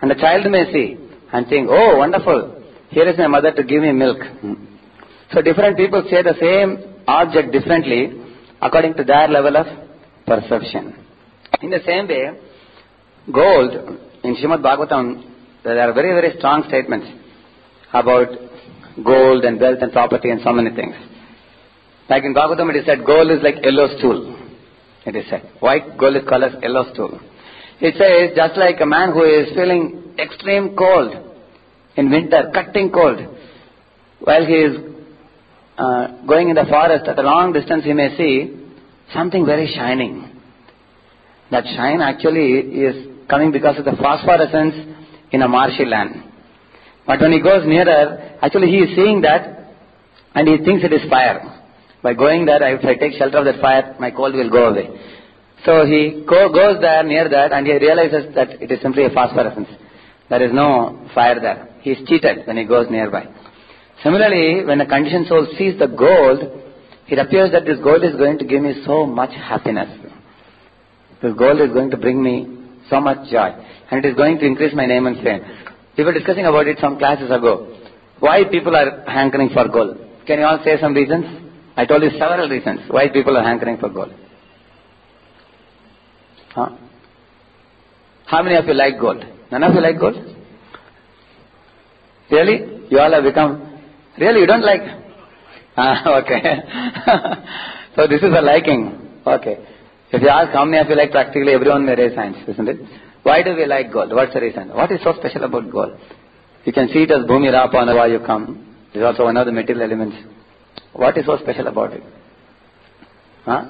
And the child may see and think, oh, wonderful, here is my mother to give me milk. So different people say the same object differently according to their level of perception. In the same way, gold, in Srimad Bhagavatam, there are very, very strong statements about gold and wealth and property and so many things. Like in Bhagavatam it is said, gold is like yellow stool. It is said. White gold is called as yellow stool. It says, just like a man who is feeling extreme cold in winter, cutting cold, while he is uh, going in the forest at a long distance, he may see something very shining. That shine actually is coming because of the phosphorescence in a marshy land. But when he goes nearer, actually he is seeing that and he thinks it is fire. By going there, if I take shelter of that fire, my cold will go away. So he go, goes there near that and he realizes that it is simply a phosphorescence. There is no fire there. He is cheated when he goes nearby. Similarly, when a conditioned soul sees the gold, it appears that this gold is going to give me so much happiness. This gold is going to bring me so much joy. And it is going to increase my name and fame. We were discussing about it some classes ago. Why people are hankering for gold? Can you all say some reasons? I told you several reasons why people are hankering for gold. Huh? How many of you like gold? None of you like gold? Really? You all have become... Really? You don't like... Ah, okay. So this is a liking. Okay. If you ask how many of you like, practically everyone may raise hands, isn't it? Why do we like gold? What's the reason? What is so special about gold? You can see it as Bhumi Rapa Navayukam. It is also one of the material elements. What is so special about it? Huh?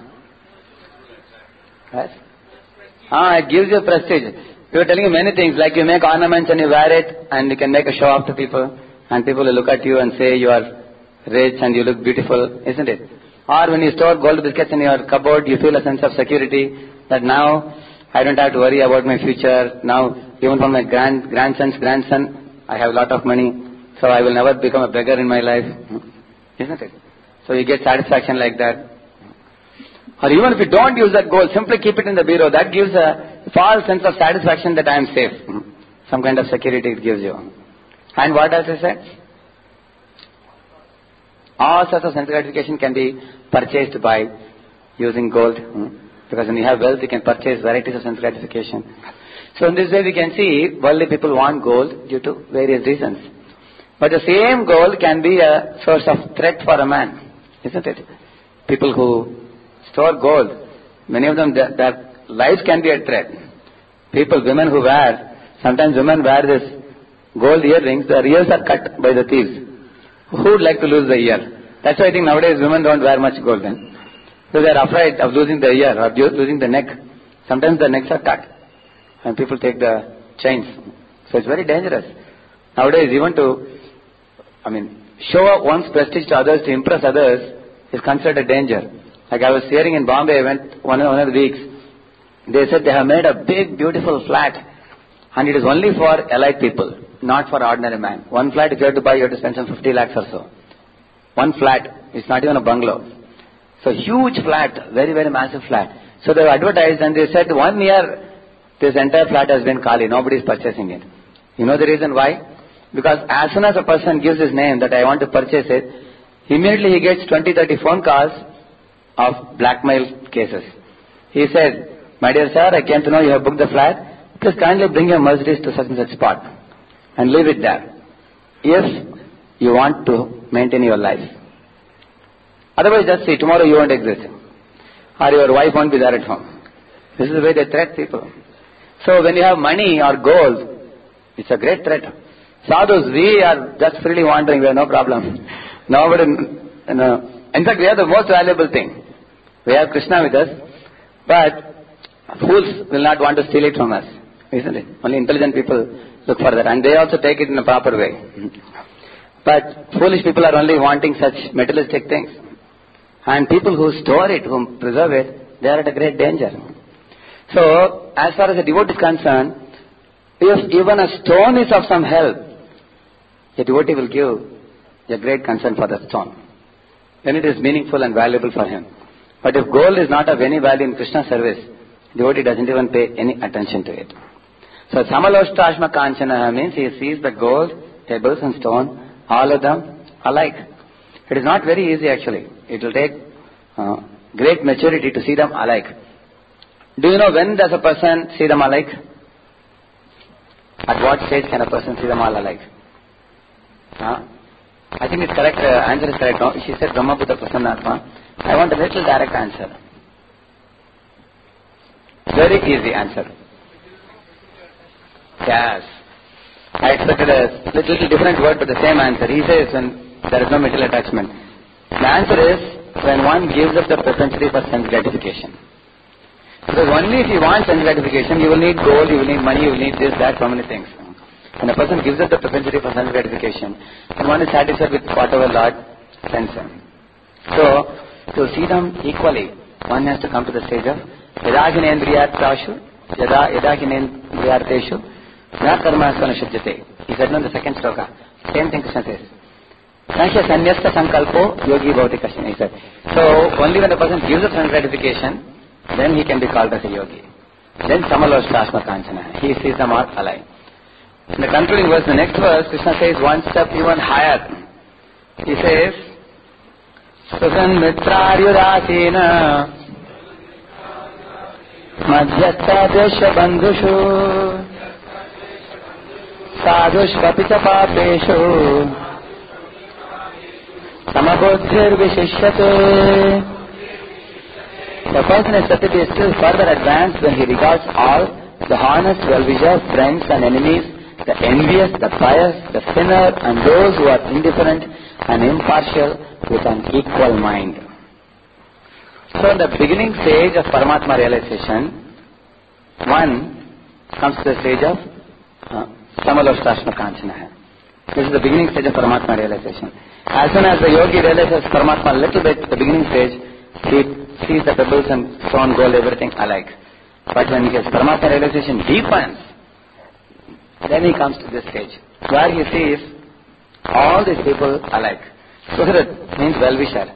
Yes? Ah, it gives you prestige. We were telling you many things, like you make ornaments and you wear it and you can make a show off to people and people will look at you and say you are rich and you look beautiful, isn't it? Or when you store gold biscuits in your cupboard, you feel a sense of security that now I don't have to worry about my future. Now, even for my grand grandson's grandson, I have a lot of money, so I will never become a beggar in my life. Isn't it? So you get satisfaction like that. Or even if you don't use that gold, simply keep it in the bureau. That gives a false sense of satisfaction that I am safe. Some kind of security it gives you. And what else is said? All sorts of sense gratification can be purchased by using gold. Because when you have wealth, you can purchase varieties of sense gratification. So in this way we can see worldly people want gold due to various reasons. But the same gold can be a source of threat for a man, isn't it? People who store gold, many of them, their, their lives can be a threat. People, women who wear, sometimes women wear this gold earrings, their ears are cut by the thieves. Who would like to lose the ear? That's why I think nowadays women don't wear much gold then. So they are afraid of losing the ear or losing the neck. Sometimes the necks are cut and people take the chains. So it's very dangerous. Nowadays even to, I mean, show one's prestige to others, to impress others is considered a danger. Like I was hearing in Bombay, I went one, one of the weeks, they said they have made a big beautiful flat and it is only for elite people, not for ordinary man. One flat if you have to buy, you have to spend some fifty lakhs or so. One flat, it's not even a bungalow. So huge flat, very, very massive flat. So they advertised and they said one year this entire flat has been khali, nobody is purchasing it. You know the reason why? Because as soon as a person gives his name that I want to purchase it, immediately he gets twenty, thirty phone calls of blackmail cases. He said, my dear sir, I came to know you have booked the flat. Please kindly bring your Mercedes to such and such spot and leave it there. If you want to maintain your life. Otherwise just see, tomorrow you won't exist. Or your wife won't be there at home. This is the way they threat people. So when you have money or gold, it's a great threat. Sadhus, we are just freely wandering, we have no problem. Nobody, you know, in fact we have the most valuable thing. We have Krishna with us, but fools will not want to steal it from us, isn't it? Only intelligent people look for that and they also take it in a proper way. But foolish people are only wanting such materialistic things. And people who store it, who preserve it, they are at a great danger. So, as far as the devotee is concerned, if even a stone is of some help, the devotee will give a great concern for the stone. Then it is meaningful and valuable for him. But if gold is not of any value in Krishna's service, the devotee doesn't even pay any attention to it. So Samaloshtrashma Kanchana means he sees the gold, pebbles and stone, all of them alike. It is not very easy actually. It will take uh, great maturity to see them alike. Do you know when does a person see them alike? At what stage can a person see them all alike? Huh? I think it's correct, uh, answer is correct. No? She said Brahma Buddha Prasannatma. I want a little direct answer. Very easy answer. Yes. I expected a little different word but the same answer. He says when there is no material attachment. The answer is when one gives up the propensity for sense gratification. Because only if you want sense gratification, you will need gold, you will need money, you will need this, that, so many things. When a person gives up the propensity for sense gratification, then one is satisfied with whatever Lord sends him. So, to see them equally, one has to come to the stage of Yadahinendriyattashu, Yada Yadahinendriyarteshu, Na karmasana shuddhate. He said no in the second sloka. Same thing Krishna says. Sankhya sanyasta sankalpo yogi bhavati Krishna, he said. So, only when a person gives up sense gratification, then he can be called as a yogi. Then Samaloshtrashma Kanchana. He sees them all alike. In the concluding verse, the next verse, Krishna says one step even higher. He says, Susan Mitraryudasena Madhyastha Desha Bandhushu Sadhushvapita Papeshu Samabuddhir Vishishyate. The person is said to be still further advanced when he regards all the honest, well-wishers, friends and enemies, the envious, the pious, the sinner and those who are indifferent and impartial with an equal mind. So in the beginning stage of Paramatma realization, one comes to the stage of uh, Samaloshtrashma Kanchana. This is the beginning stage of Paramatma realization. As soon as the yogi realizes Paramatma a little bit, the beginning stage, he sees the pebbles and stone, gold, everything alike. But when his Paramatma realization deepens, then he comes to this stage, where he sees all these people alike. Suhrit means well-wisher.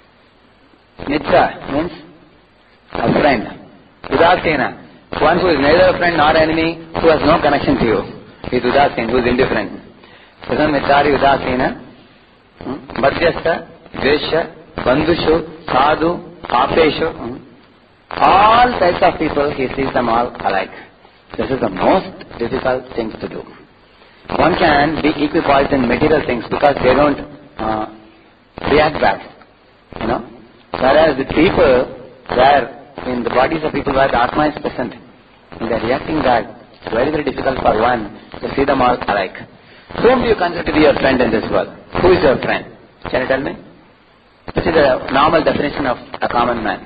Mitra means a friend. Udasena, one who is neither a friend nor enemy, who has no connection to you. He is Udasen, who is indifferent. Susan Mitari Udasena, Madhyastha, Dvesha, Bandhushu, Sadhu, Apeshu, all types of people, he sees them all alike. This is the most difficult thing to do. One can be equipoised in material things because they don't uh, react back, you know. Whereas the people, where in the bodies of people where the Atma is present, and they are reacting back, it's very very difficult for one to see them all alike. Whom do you consider to be your friend in this world? Who is your friend? Can you tell me? This is the normal definition of a common man.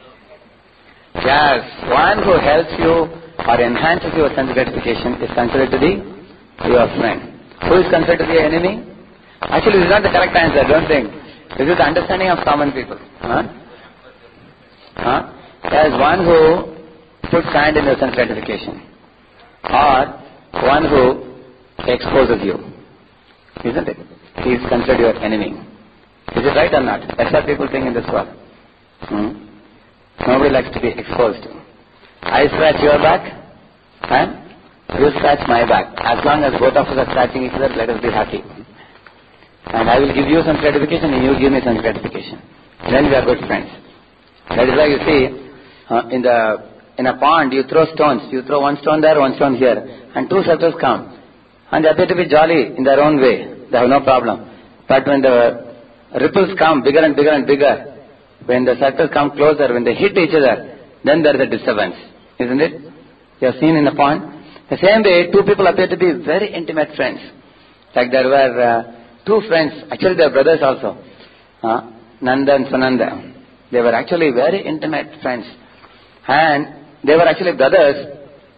Yes, one who helps you or enhances your sense gratification is considered to be your friend. Who is considered to be an enemy? Actually, this is not the correct answer, don't think. This is the understanding of common people. Huh? Huh? There is one who puts sand in your sense gratification, or one who exposes you. Isn't it? He is considered your enemy. Is it right or not? That's what people think in this world. Hmm? Nobody likes to be exposed. I scratch your back, and you scratch my back. As long as both of us are scratching each other, let us be happy. And I will give you some gratification, and you give me some gratification. Then we are good friends. That is why you see, uh, in the in a pond, you throw stones. You throw one stone there, one stone here, and two circles come, and they appear to be jolly in their own way. They have no problem. But when the ripples come bigger and bigger and bigger, when the circles come closer, when they hit each other, then there is a disturbance. Isn't it? You have seen in the pond. The same way, two people appear to be very intimate friends. Like there were uh, two friends, actually they are brothers also, uh, Nanda and Sananda. They were actually very intimate friends. And they were actually brothers.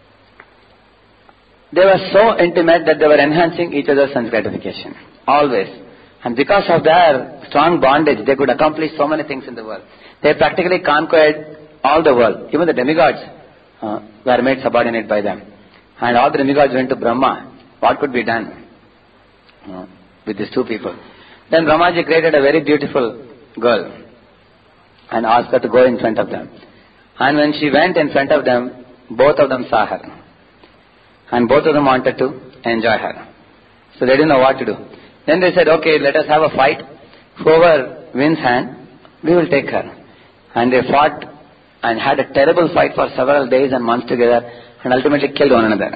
They were so intimate that they were enhancing each other's sense gratification. Always. And because of their strong bondage, they could accomplish so many things in the world. They practically conquered all the world. Even the demigods uh, were made subordinate by them. And all the demigods went to Brahma. What could be done uh, with these two people? Then Brahmaji created a very beautiful girl and asked her to go in front of them. And when she went in front of them, both of them saw her. and both of them wanted to enjoy her. So they didn't know what to do. Then they said, okay, let us have a fight. Whoever wins hand, we will take her. And they fought and had a terrible fight for several days and months together and ultimately killed one another.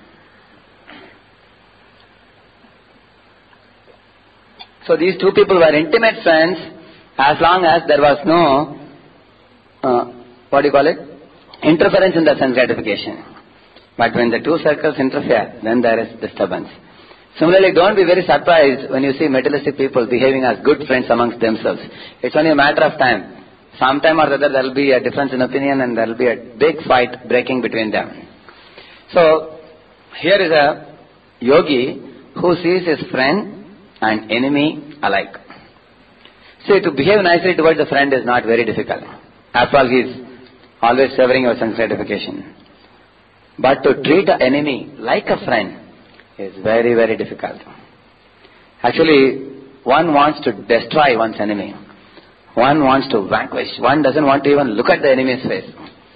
So these two people were intimate friends as long as there was no, uh, what do you call it, interference in the sense gratification. But when the two circles interfere, then there is disturbance. Similarly, don't be very surprised when you see materialistic people behaving as good friends amongst themselves. It's only a matter of time. Sometime or the other there will be a difference in opinion and there will be a big fight breaking between them. So, here is a yogi who sees his friend and enemy alike. See, to behave nicely towards a friend is not very difficult. After all, he is always favoring your sense gratification. But to treat an enemy like a friend is very, very difficult. Actually, one wants to destroy one's enemy. One wants to vanquish. One doesn't want to even look at the enemy's face.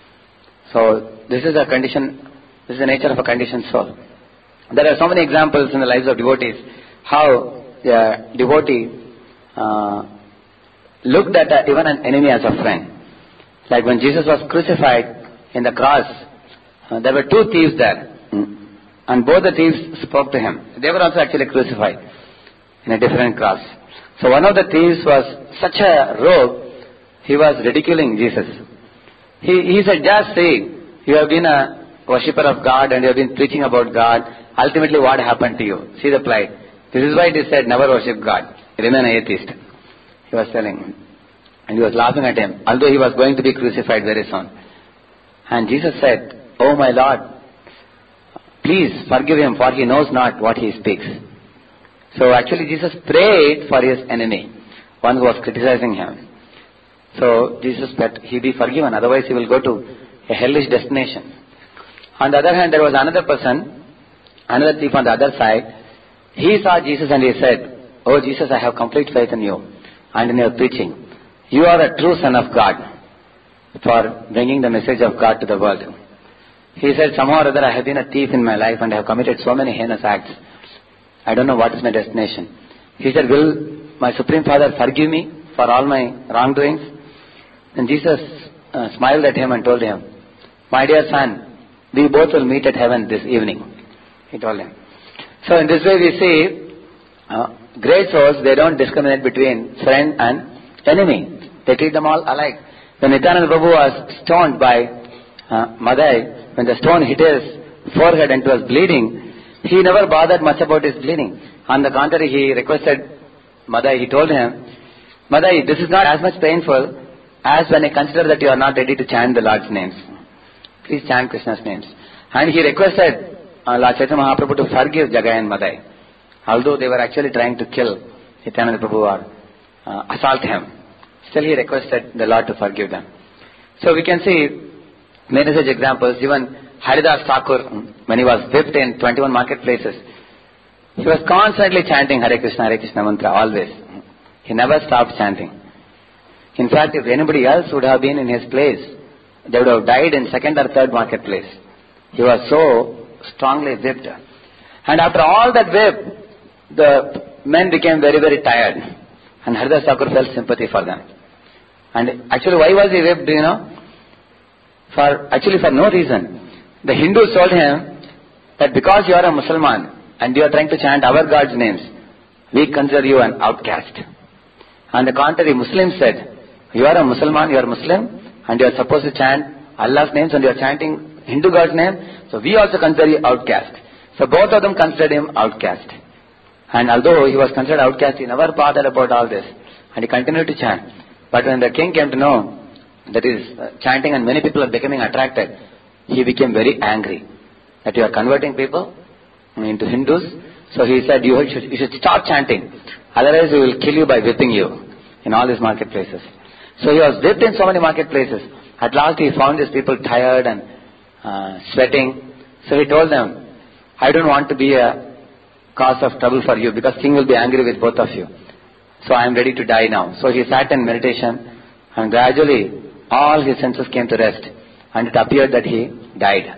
So, this is a condition, this is the nature of a conditioned soul. There are so many examples in the lives of devotees, how a devotee uh, looked at a, even an enemy as a friend. Like when Jesus was crucified in the cross, uh, there were two thieves there. And both the thieves spoke to him. They were also actually crucified in a different cross. So one of the thieves was such a rogue, he was ridiculing Jesus. He, he said, just see, you have been a worshipper of God and you have been preaching about God. Ultimately what happened to you? See the plight. This is why it is said, never worship God. Remain an atheist. He was telling him. And he was laughing at him, although he was going to be crucified very soon. And Jesus said, oh my Lord, please forgive him, for he knows not what he speaks. So actually Jesus prayed for his enemy, one who was criticizing him. So Jesus said he be forgiven, otherwise he will go to a hellish destination. On the other hand, there was another person, another thief on the other side. He saw Jesus and he said, oh Jesus, I have complete faith in you and in your preaching. You are a true son of God for bringing the message of God to the world. He said, somehow or other I have been a thief in my life and I have committed so many heinous acts. I don't know what is my destination. He said, will my Supreme Father forgive me for all my wrongdoings? And Jesus uh, smiled at him and told him, my dear son, we both will meet at heaven this evening. He told him. So in this way we see, uh, great souls, they don't discriminate between friend and enemy. They treat them all alike. When Nityananda Prabhu was stoned by uh, Madai, when the stone hit his forehead and it was bleeding, he never bothered much about his bleeding. On the contrary, he requested Madai, he told him, Madai, this is not as much painful as when I consider that you are not ready to chant the Lord's names. Please chant Krishna's names. And he requested uh, Lord Chaitanya Mahaprabhu to forgive Jagai and Madai, although they were actually trying to kill Nityananda Prabhu or uh, assault him. Still he requested the Lord to forgive them. So we can see many such examples. Even Haridas Thakur, when he was whipped in twenty-one marketplaces, he was constantly chanting Hare Krishna, Hare Krishna mantra, always. He never stopped chanting. In fact, if anybody else would have been in his place, they would have died in second or third marketplace. He was so strongly whipped. And after all that whip, the men became very, very tired. And Haridas Thakur felt sympathy for them. And actually, why was he whipped, do you know? For, actually for no reason. The Hindus told him that because you are a Muslim and you are trying to chant our God's names, we consider you an outcast. On the contrary, Muslims said, you are a Muslim, you are Muslim, and you are supposed to chant Allah's names and you are chanting Hindu God's name, so we also consider you outcast. So both of them considered him outcast. And although he was considered outcast, he never bothered about all this. And he continued to chant. But when the king came to know that he is uh, chanting and many people are becoming attracted, he became very angry that you are converting people into Hindus. So he said, you should, you should stop chanting. Otherwise we will kill you by whipping you in all these marketplaces. So he was whipped in so many marketplaces. At last he found these people tired and uh, sweating. So he told them, I don't want to be a cause of trouble for you because king will be angry with both of you. So I am ready to die now. So he sat in meditation and gradually all his senses came to rest and it appeared that he died.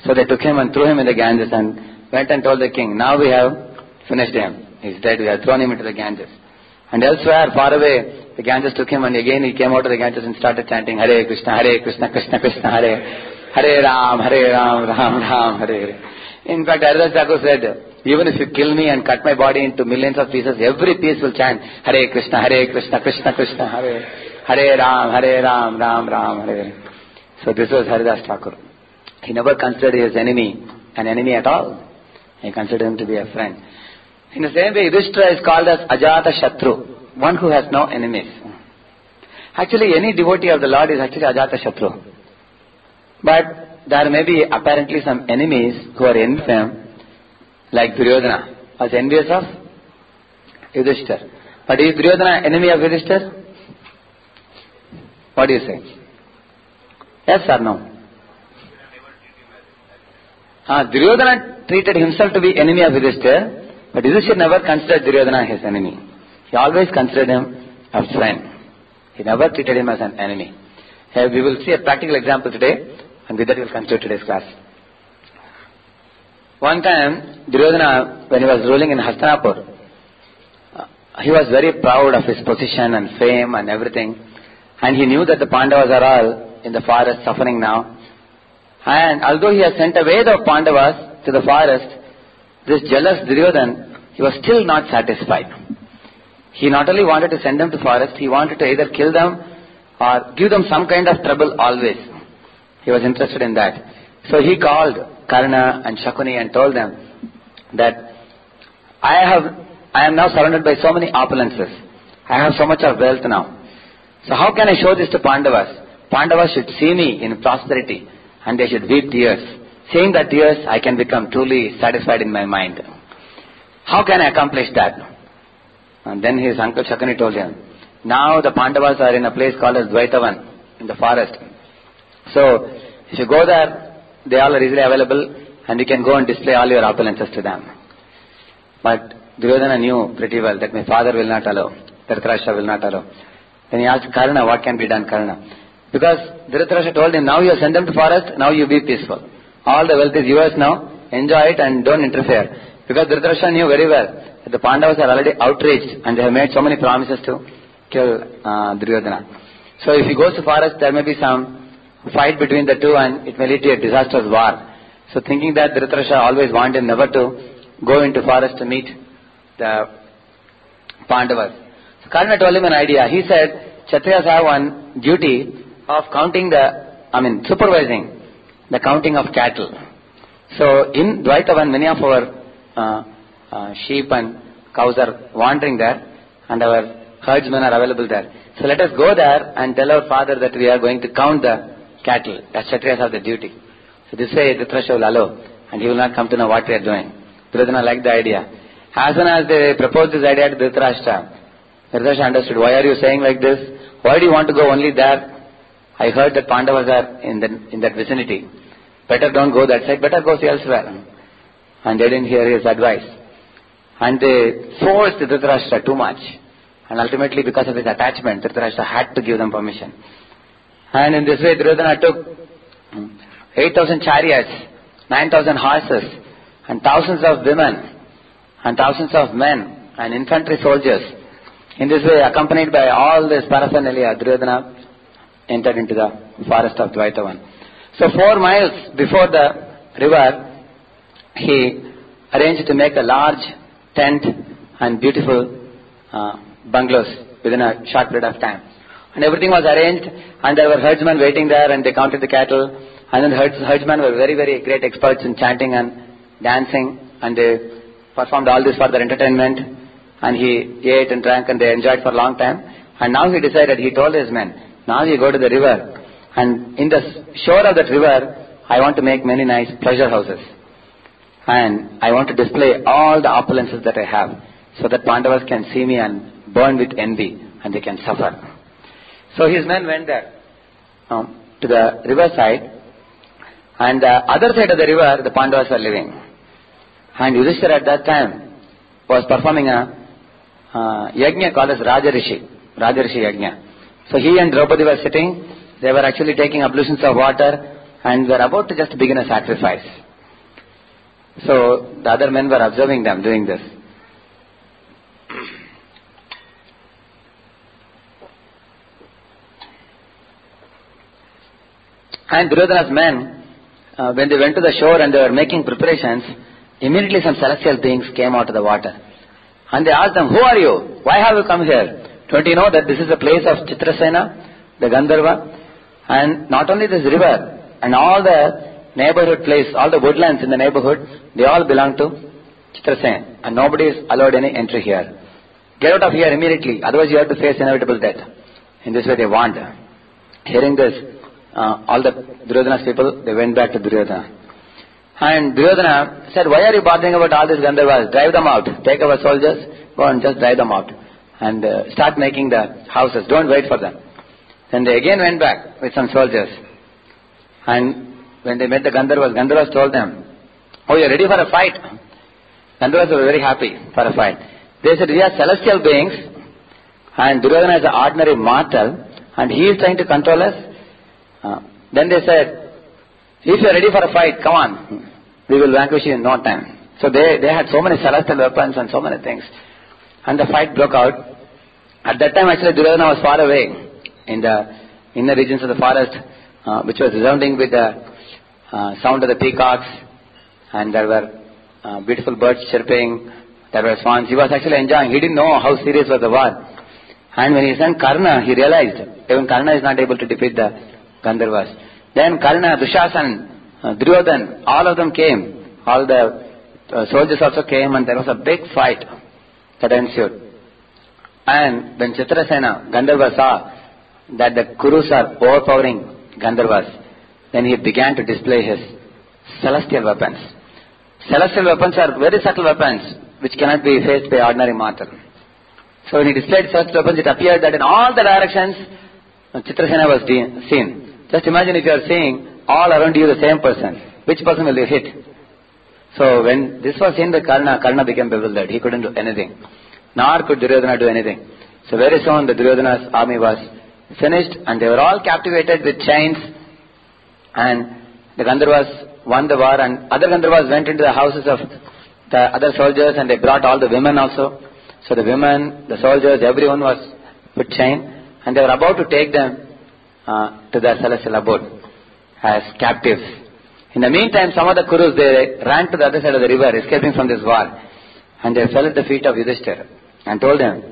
So they took him and threw him in the Ganges and went and told the king, now we have finished him. He's dead. We have thrown him into the Ganges. And elsewhere, far away, the Ganges took him and again he came out of the Ganges and started chanting, Hare Krishna, Hare Krishna, Krishna Krishna, Hare, Hare Ram, Hare Ram, Ram Ram, Hare Hare. In fact, Haridas Thakur said, even if you kill me and cut my body into millions of pieces, every piece will chant, Hare Krishna, Hare Krishna, Krishna Krishna, Hare, Hare Ram, Hare Ram, Ram Ram, Hare Hare. So this was Haridas Thakur. He never considered his enemy an enemy at all. He considered him to be a friend. In the same way, Yudhishthira is called as Ajata Shatru, one who has no enemies. Actually, any devotee of the Lord is actually Ajata Shatru. But there may be apparently some enemies who are envious of him, like Duryodhana was envious of Yudhishthira. But is Duryodhana enemy of Yudhishthira? What do you say? Yes or no? Ah, Duryodhana treated himself to be enemy of Yudhishthira, but Yudhishthira never considered Duryodhana his enemy. He always considered him a friend. He never treated him as an enemy. Here we will see a practical example today, and with that we will conclude today's class. One time, Duryodhana, when he was ruling in Hastinapur, uh, he was very proud of his position and fame and everything, and he knew that the Pandavas are all in the forest suffering now. And although he has sent away the Pandavas to the forest, this jealous Duryodhana, he was still not satisfied. He not only wanted to send them to forest, he wanted to either kill them or give them some kind of trouble always. He was interested in that. So he called Karna and Shakuni and told them that I have, I am now surrounded by so many opulences. I have so much of wealth now. So how can I show this to Pandavas? Pandavas should see me in prosperity and they should weep tears. Seeing that tears, I can become truly satisfied in my mind. How can I accomplish that? And then his uncle Shakuni told him, now the Pandavas are in a place called as Dvaitavan, in the forest. So, if you go there, they all are easily available and you can go and display all your opulences to them. But Duryodhana knew pretty well that my father will not allow, Dhritarashtra will not allow. Then he asked Karna, what can be done, Karna? Because Dhritarashtra told him, now you send them to forest, now you be peaceful. All the wealth is yours now, enjoy it and don't interfere. Because Dhritarashtra knew very well that the Pandavas are already outraged and they have made so many promises to kill uh, Duryodhana. So if he goes to forest, there may be some fight between the two and it may lead to a disastrous war. So thinking that Dhritarashtra always wanted him never to go into forest to meet the Pandavas. So Karna told him an idea. He said, Kshatriyas have one duty of counting the, I mean supervising the counting of cattle. So in Dvaitavan, many of our uh, uh, sheep and cows are wandering there and our herdsmen are available there. So let us go there and tell our father that we are going to count the cattle. As Kshatriyas have the duty. So this way Dhritarashtra will allow and he will not come to know what we are doing. Duryodhana liked the idea. As soon as they proposed this idea to Dhritarashtra, Dhritarashtra understood, why are you saying like this? Why do you want to go only there? I heard that Pandavas are in, the, in that vicinity. Better don't go that side, better go elsewhere. And they didn't hear his advice. And they forced Dhritarashtra too much. And ultimately because of his attachment, Dhritarashtra had to give them permission. And in this way Duryodhana took eight thousand chariots, nine thousand horses, and thousands of women, and thousands of men, and infantry soldiers. In this way, accompanied by all this paraphernalia, Duryodhana entered into the forest of Dvaitavan. So four miles before the river, he arranged to make a large tent and beautiful uh, bungalows within a short period of time. And everything was arranged, and there were herdsmen waiting there, and they counted the cattle. And then the herds, herdsmen were very, very great experts in chanting and dancing, and they performed all this for their entertainment. And he ate and drank, and they enjoyed for a long time. And now he decided, he told his men, now we go to the river, and in the shore of that river, I want to make many nice pleasure houses. And I want to display all the opulences that I have, so that Pandavas can see me and burn with envy, and they can suffer. So his men went there um, to the riverside, and the other side of the river, the Pandavas were living. And Yudhishthira at that time was performing a uh, yajna called as Rajarishi, Rajarishi yajna. So he and Draupadi were sitting, they were actually taking ablutions of water and were about to just begin a sacrifice. So the other men were observing them doing this. And Duryodhana's men, uh, when they went to the shore and they were making preparations, immediately some celestial beings came out of the water. And they asked them, who are you? Why have you come here? Don't you know that this is the place of Chitrasena, the Gandharva? And not only this river, and all the neighborhood place, all the woodlands in the neighborhood, they all belong to Chitrasena. And nobody is allowed any entry here. Get out of here immediately, otherwise you have to face inevitable death. In this way they warned. Hearing this, uh, all the Duryodhana's people, they went back to Duryodhana. And Duryodhana said, why are you bothering about all these Gandharvas? Drive them out. Take our soldiers, go and just drive them out. And uh, start making the houses. Don't wait for them. Then they again went back with some soldiers. And when they met the Gandharvas, Gandharvas told them, oh, you're ready for a fight? Gandharvas were very happy for a fight. They said, we are celestial beings, and Duryodhana is an ordinary mortal, and he is trying to control us. Uh, then they said, if you are ready for a fight, come on, we will vanquish you in no time. So they, they had so many celestial weapons and so many things. And the fight broke out. At that time, actually, Duryodhana was far away in the inner regions of the forest, uh, which was resounding with the uh, sound of the peacocks, and there were uh, beautiful birds chirping, there were swans. He was actually enjoying. He didn't know how serious was the war. And when he sent Karna, he realized even Karna is not able to defeat the Gandharvas. Then Karna, Dushasan, uh, Duryodhan, all of them came. All the uh, soldiers also came, and there was a big fight that ensued. And when Chitrasena, Gandharva, saw that the Kurus are overpowering Gandharvas, then he began to display his celestial weapons. Celestial weapons are very subtle weapons which cannot be faced by ordinary mortal. So when he displayed celestial weapons, it appeared that in all the directions Chitrasena was de- seen. Just imagine if you are seeing all around you the same person. Which person will you hit? So when this was seen by Karna, Karna became bewildered. He couldn't do anything. Nor could Duryodhana do anything. So very soon the Duryodhana's army was finished, and they were all captivated with chains, and the Gandharvas won the war, and other Gandharvas went into the houses of the other soldiers, and they brought all the women also. So the women, the soldiers, everyone was put chain, and they were about to take them uh, to their celestial abode as captives. In the meantime, some of the Kurus, they ran to the other side of the river, escaping from this war, and they fell at the feet of Yudhishthira and told him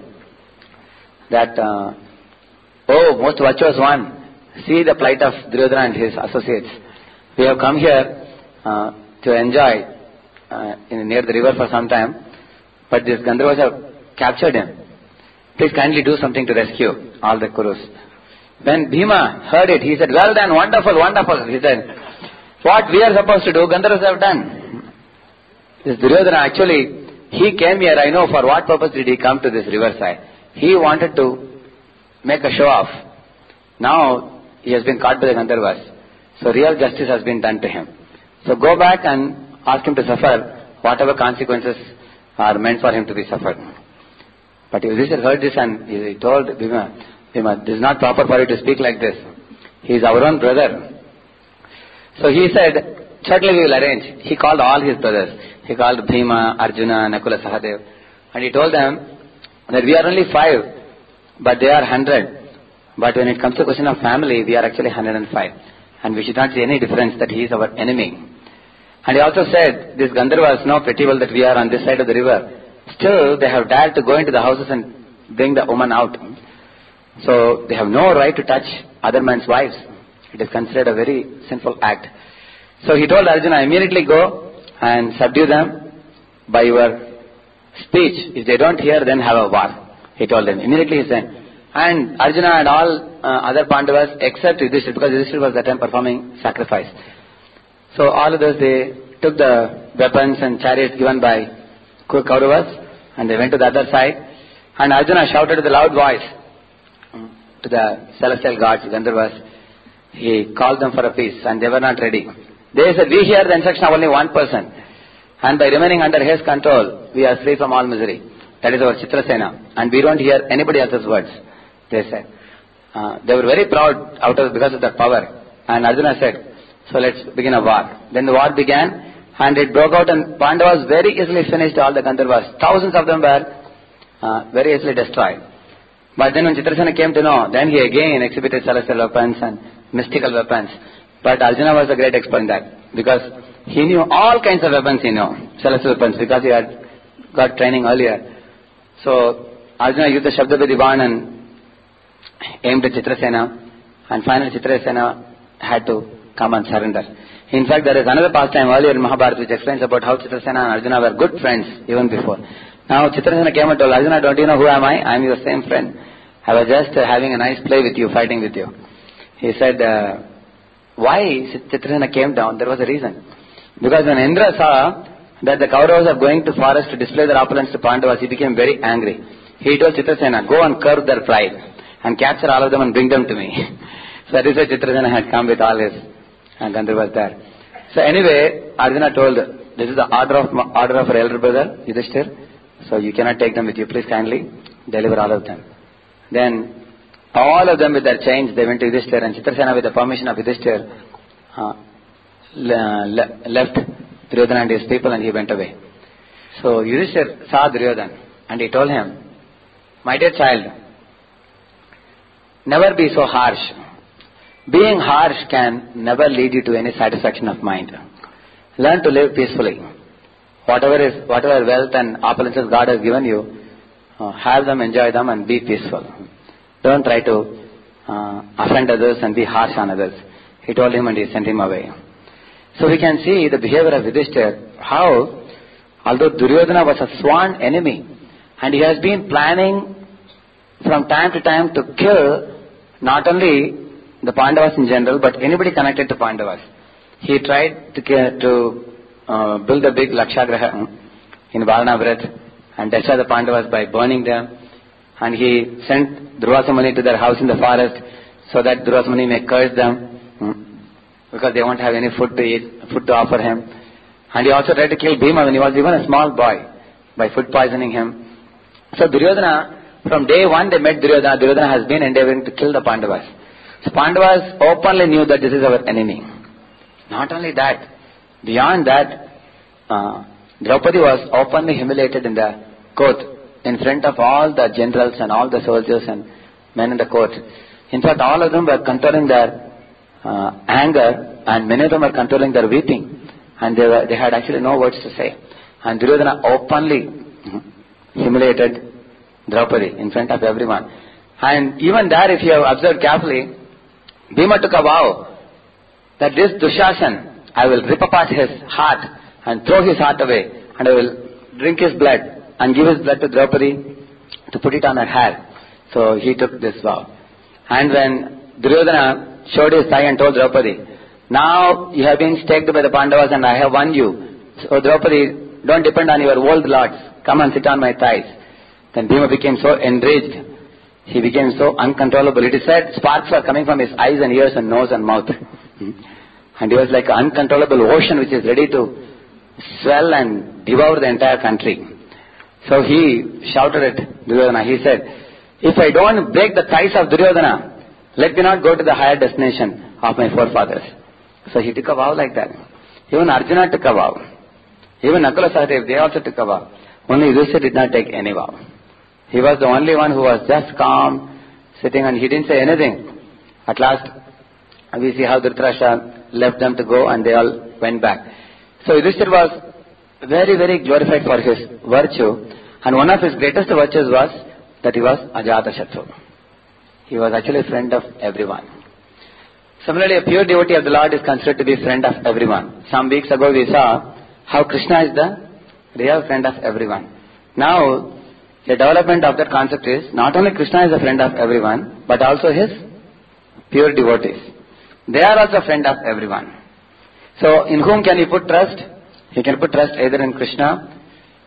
that, uh, oh, most virtuous one, see the plight of Duryodhana and his associates. We have come here uh, to enjoy uh, in, near the river for some time, but these Gandharvas have captured him. Please kindly do something to rescue all the Kurus. When Bhima heard it, he said, well done, wonderful, wonderful. He said, what we are supposed to do, Gandharvas have done. This Duryodhana, actually, he came here, I know for what purpose did he come to this riverside. He wanted to make a show off. Now, he has been caught by the Gandharvas. So real justice has been done to him. So go back and ask him to suffer whatever consequences are meant for him to be suffered. But Yudhishthira heard this and he told Bhima, Bhima, this is not proper for you to speak like this. He is our own brother. So he said, certainly we will arrange. He called all his brothers. He called Bhima, Arjuna, Nakula, Sahadev. And he told them that we are only five, but they are hundred. But when it comes to the question of family, we are actually one hundred and five. And we should not see any difference that he is our enemy. And he also said, this Gandharvas know pretty well that we are on this side of the river. Still, they have dared to go into the houses and bring the woman out. So, they have no right to touch other men's wives. It is considered a very sinful act. So, he told Arjuna, immediately go and subdue them by your speech. If they don't hear, then have a war. He told them. Immediately he said. And Arjuna and all uh, other Pandavas except Yudhishthira, because Yudhishthira was that time performing sacrifice. So all of those, they took the weapons and chariots given by Kauravas, and they went to the other side. And Arjuna shouted with a loud voice to the celestial gods, Gandharvas. He called them for a peace, and they were not ready. They said, we hear the instruction of only one person, and by remaining under his control, we are free from all misery. That is our Chitrasena, and we don't hear anybody else's words. They said. Uh, they were very proud out of because of that power. And Arjuna said, So let's begin a war. Then the war began and it broke out and Pandavas very easily finished all the Gandharvas. Thousands of them were uh, very easily destroyed. But then when Chitrasena came to know, then he again exhibited celestial weapons and mystical weapons. But Arjuna was a great expert in that because he knew all kinds of weapons he knew, celestial weapons, because he had got training earlier. So Arjuna used the Shabdabedi Ban and aimed at Chitrasena, and finally Chitrasena had to come and surrender. In fact, there is another pastime earlier in Mahabharata which explains about how Chitrasena and Arjuna were good friends even before. Now Chitrasena came and told Arjuna, don't you know who am I? I am your same friend. I was just uh, having a nice play with you, fighting with you. He said, uh, why Chitrasena came down? There was a reason. Because when Indra saw that the Kauravas are going to forest to display their opulence to Pandavas, he became very angry. He told Chitrasena, go and curb their pride and capture all of them and bring them to me. So that is why Chitrasena had come with all his uh, Gandharvas there. So anyway, Arjuna told, this is the order of order of our elder brother, Yudhishthir. So you cannot take them with you. Please kindly deliver all of them. Then all of them with their chains, they went to Yudhishthir, and Chitrasena with the permission of Yudhishthir uh, le- left Duryodhana and his people, and he went away. So Yudhishthir saw Duryodhana and he told him, my dear child, never be so harsh. Being harsh can never lead you to any satisfaction of mind. Learn to live peacefully. Whatever is, whatever wealth and opulences God has given you, uh, have them, enjoy them, and be peaceful. Don't try to uh, offend others and be harsh on others. He told him and he sent him away. So we can see the behavior of Yudhishthir, how, although Duryodhana was a sworn enemy, and he has been planning from time to time to kill not only the Pandavas in general, but anybody connected to Pandavas. He tried to, to uh, build a big Lakshagraha in Varanavrat and destroy the Pandavas by burning them. And he sent Durvasa Muni to their house in the forest so that Durvasa Muni may curse them because they won't have any food to eat, food to offer him. And he also tried to kill Bhima when he was even a small boy by food poisoning him. So Duryodhana, from day one they met Duryodhana. Duryodhana has been endeavoring to kill the Pandavas. So Pandavas openly knew that this is our enemy. Not only that, beyond that, uh, Draupadi was openly humiliated in the court in front of all the generals and all the soldiers and men in the court. In fact, all of them were controlling their uh, anger, and many of them were controlling their weeping, and they were, they had actually no words to say. And Duryodhana openly humiliated Draupadi in front of everyone. And even there, if you have observed carefully, Bhima took a vow that this Dushasan, I will rip apart his heart and throw his heart away, and I will drink his blood and give his blood to Draupadi to put it on her hair. So he took this vow. And when Duryodhana showed his thigh and told Draupadi, now you have been staked by the Pandavas and I have won you. So Draupadi, don't depend on your old lords. Come and sit on my thighs. Then Bhima became so enraged. He became so uncontrollable. It is said sparks were coming from his eyes and ears and nose and mouth. And he was like an uncontrollable ocean which is ready to swell and devour the entire country. So he shouted at Duryodhana. He said, if I don't break the thighs of Duryodhana, let me not go to the higher destination of my forefathers. So he took a vow like that. Even Arjuna took a vow. Even Nakula Sahadev, they also took a vow. Only Yudhishthira did not take any vow. He was the only one who was just calm, sitting, and he didn't say anything. At last, we see how Dhritarashtra left them to go and they all went back. So Yudhishthira was very, very glorified for his virtue, and one of his greatest virtues was that he was Ajatashatru. He was actually a friend of everyone. Similarly, a pure devotee of the Lord is considered to be a friend of everyone. Some weeks ago we saw how Krishna is the real friend of everyone. Now, the development of that concept is not only Krishna is a friend of everyone, but also his pure devotees. They are also a friend of everyone. So, in whom can you put trust? You can put trust either in Krishna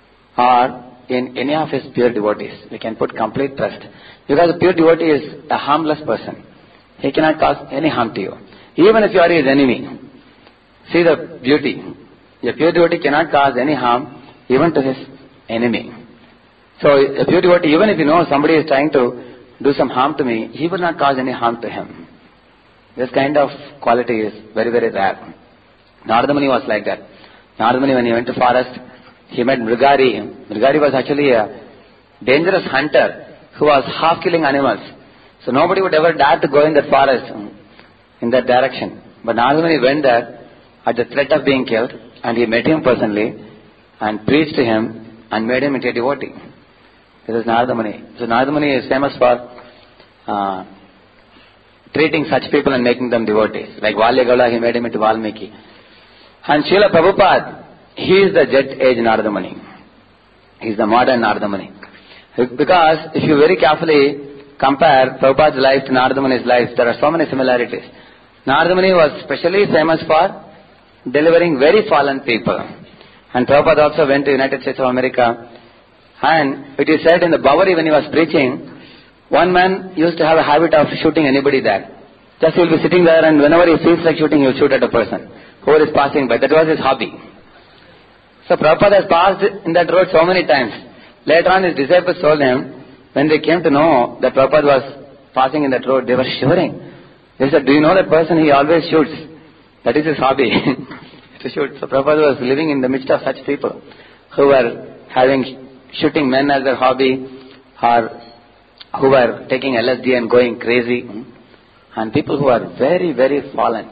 or in any of his pure devotees. We can put complete trust. Because a pure devotee is a harmless person. He cannot cause any harm to you. Even if you are his enemy. See the beauty. A pure devotee cannot cause any harm even to his enemy. So a pure devotee, even if you know somebody is trying to do some harm to me, he will not cause any harm to him. This kind of quality is very, very rare. Narada Muni was like that. Narada Muni, when he went to forest, he met Mrigari. Mrigari was actually a dangerous hunter who was half killing animals. So nobody would ever dare to go in that forest in that direction. But Narada Muni went there at the threat of being killed, and he met him personally and preached to him and made him into a devotee. This is Narada Muni. So Narada Muni is famous for uh, treating such people and making them devotees. Like Valyagala, he made him into Valmiki. And Srila Prabhupada, he is the jet age Narada Muni. He is the modern Narada Muni. Because if you very carefully compare Prabhupada's life to Narada Muni's life, there are so many similarities. Narada Muni was specially famous for delivering very fallen people. And Prabhupada also went to the United States of America. And it is said in the Bowery when he was preaching, one man used to have a habit of shooting anybody there. Just he will be sitting there, and whenever he feels like shooting, he will shoot at a person who is passing by. That was his hobby. So Prabhupada has passed in that road so many times. Later on his disciples told him, when they came to know that Prabhupada was passing in that road, they were shivering. They said, do you know that person? He always shoots. That is his hobby, to shoot. So Prabhupada was living in the midst of such people who were having shooting men as their hobby, or who were taking L S D and going crazy, and people who are very, very fallen.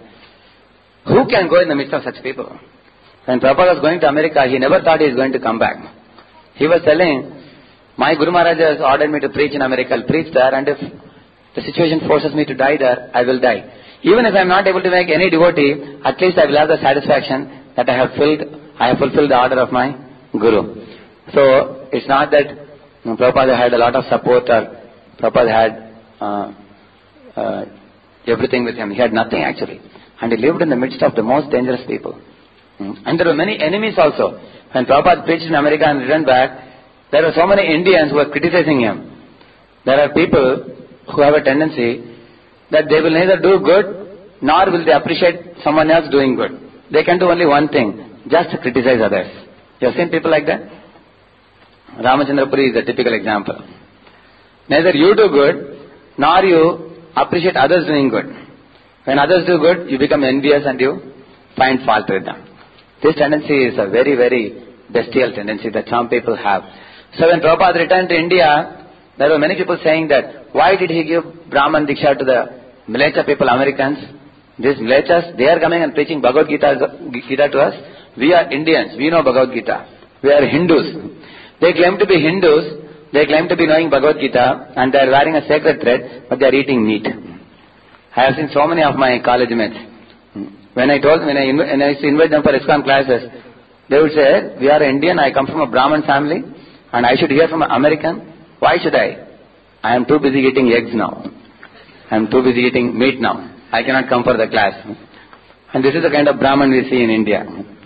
Who can go in the midst of such people? When Prabhupada was going to America, he never thought he was going to come back. He was telling, my Guru Maharaj has ordered me to preach in America. I'll preach there, and if the situation forces me to die there, I will die. Even if I am not able to make any devotee, at least I will have the satisfaction that I have filled, I have fulfilled the order of my Guru. So it's not that you know, Prabhupada had a lot of support, or Prabhupada had uh, uh, everything with him. He had nothing actually. And he lived in the midst of the most dangerous people. Mm. And there were many enemies also. When Prabhupada preached in America and returned back, there were so many Indians who were criticizing him. There are people who have a tendency that they will neither do good nor will they appreciate someone else doing good. They can do only one thing, just criticize others. You have seen people like that? Ramachandra Puri is a typical example. Neither you do good nor you appreciate others doing good. When others do good, you become envious and you find fault with them. This tendency is a very, very bestial tendency that some people have. So when Prabhupada returned to India, there were many people saying that, why did he give Brahman Diksha to the Mlecha people, Americans? These Mlechas, they are coming and preaching Bhagavad Gita, Gita to us. We are Indians, we know Bhagavad Gita. We are Hindus. They claim to be Hindus, they claim to be knowing Bhagavad Gita, and they are wearing a sacred thread, but they are eating meat. I have seen so many of my college mates. When I told, when I, when I used to invite them for ISKCON classes, they would say, we are Indian, I come from a Brahmin family, and I should hear from an American. Why should I? I am too busy eating eggs now. I am too busy eating meat now. I cannot come for the class. And this is the kind of Brahman we see in India.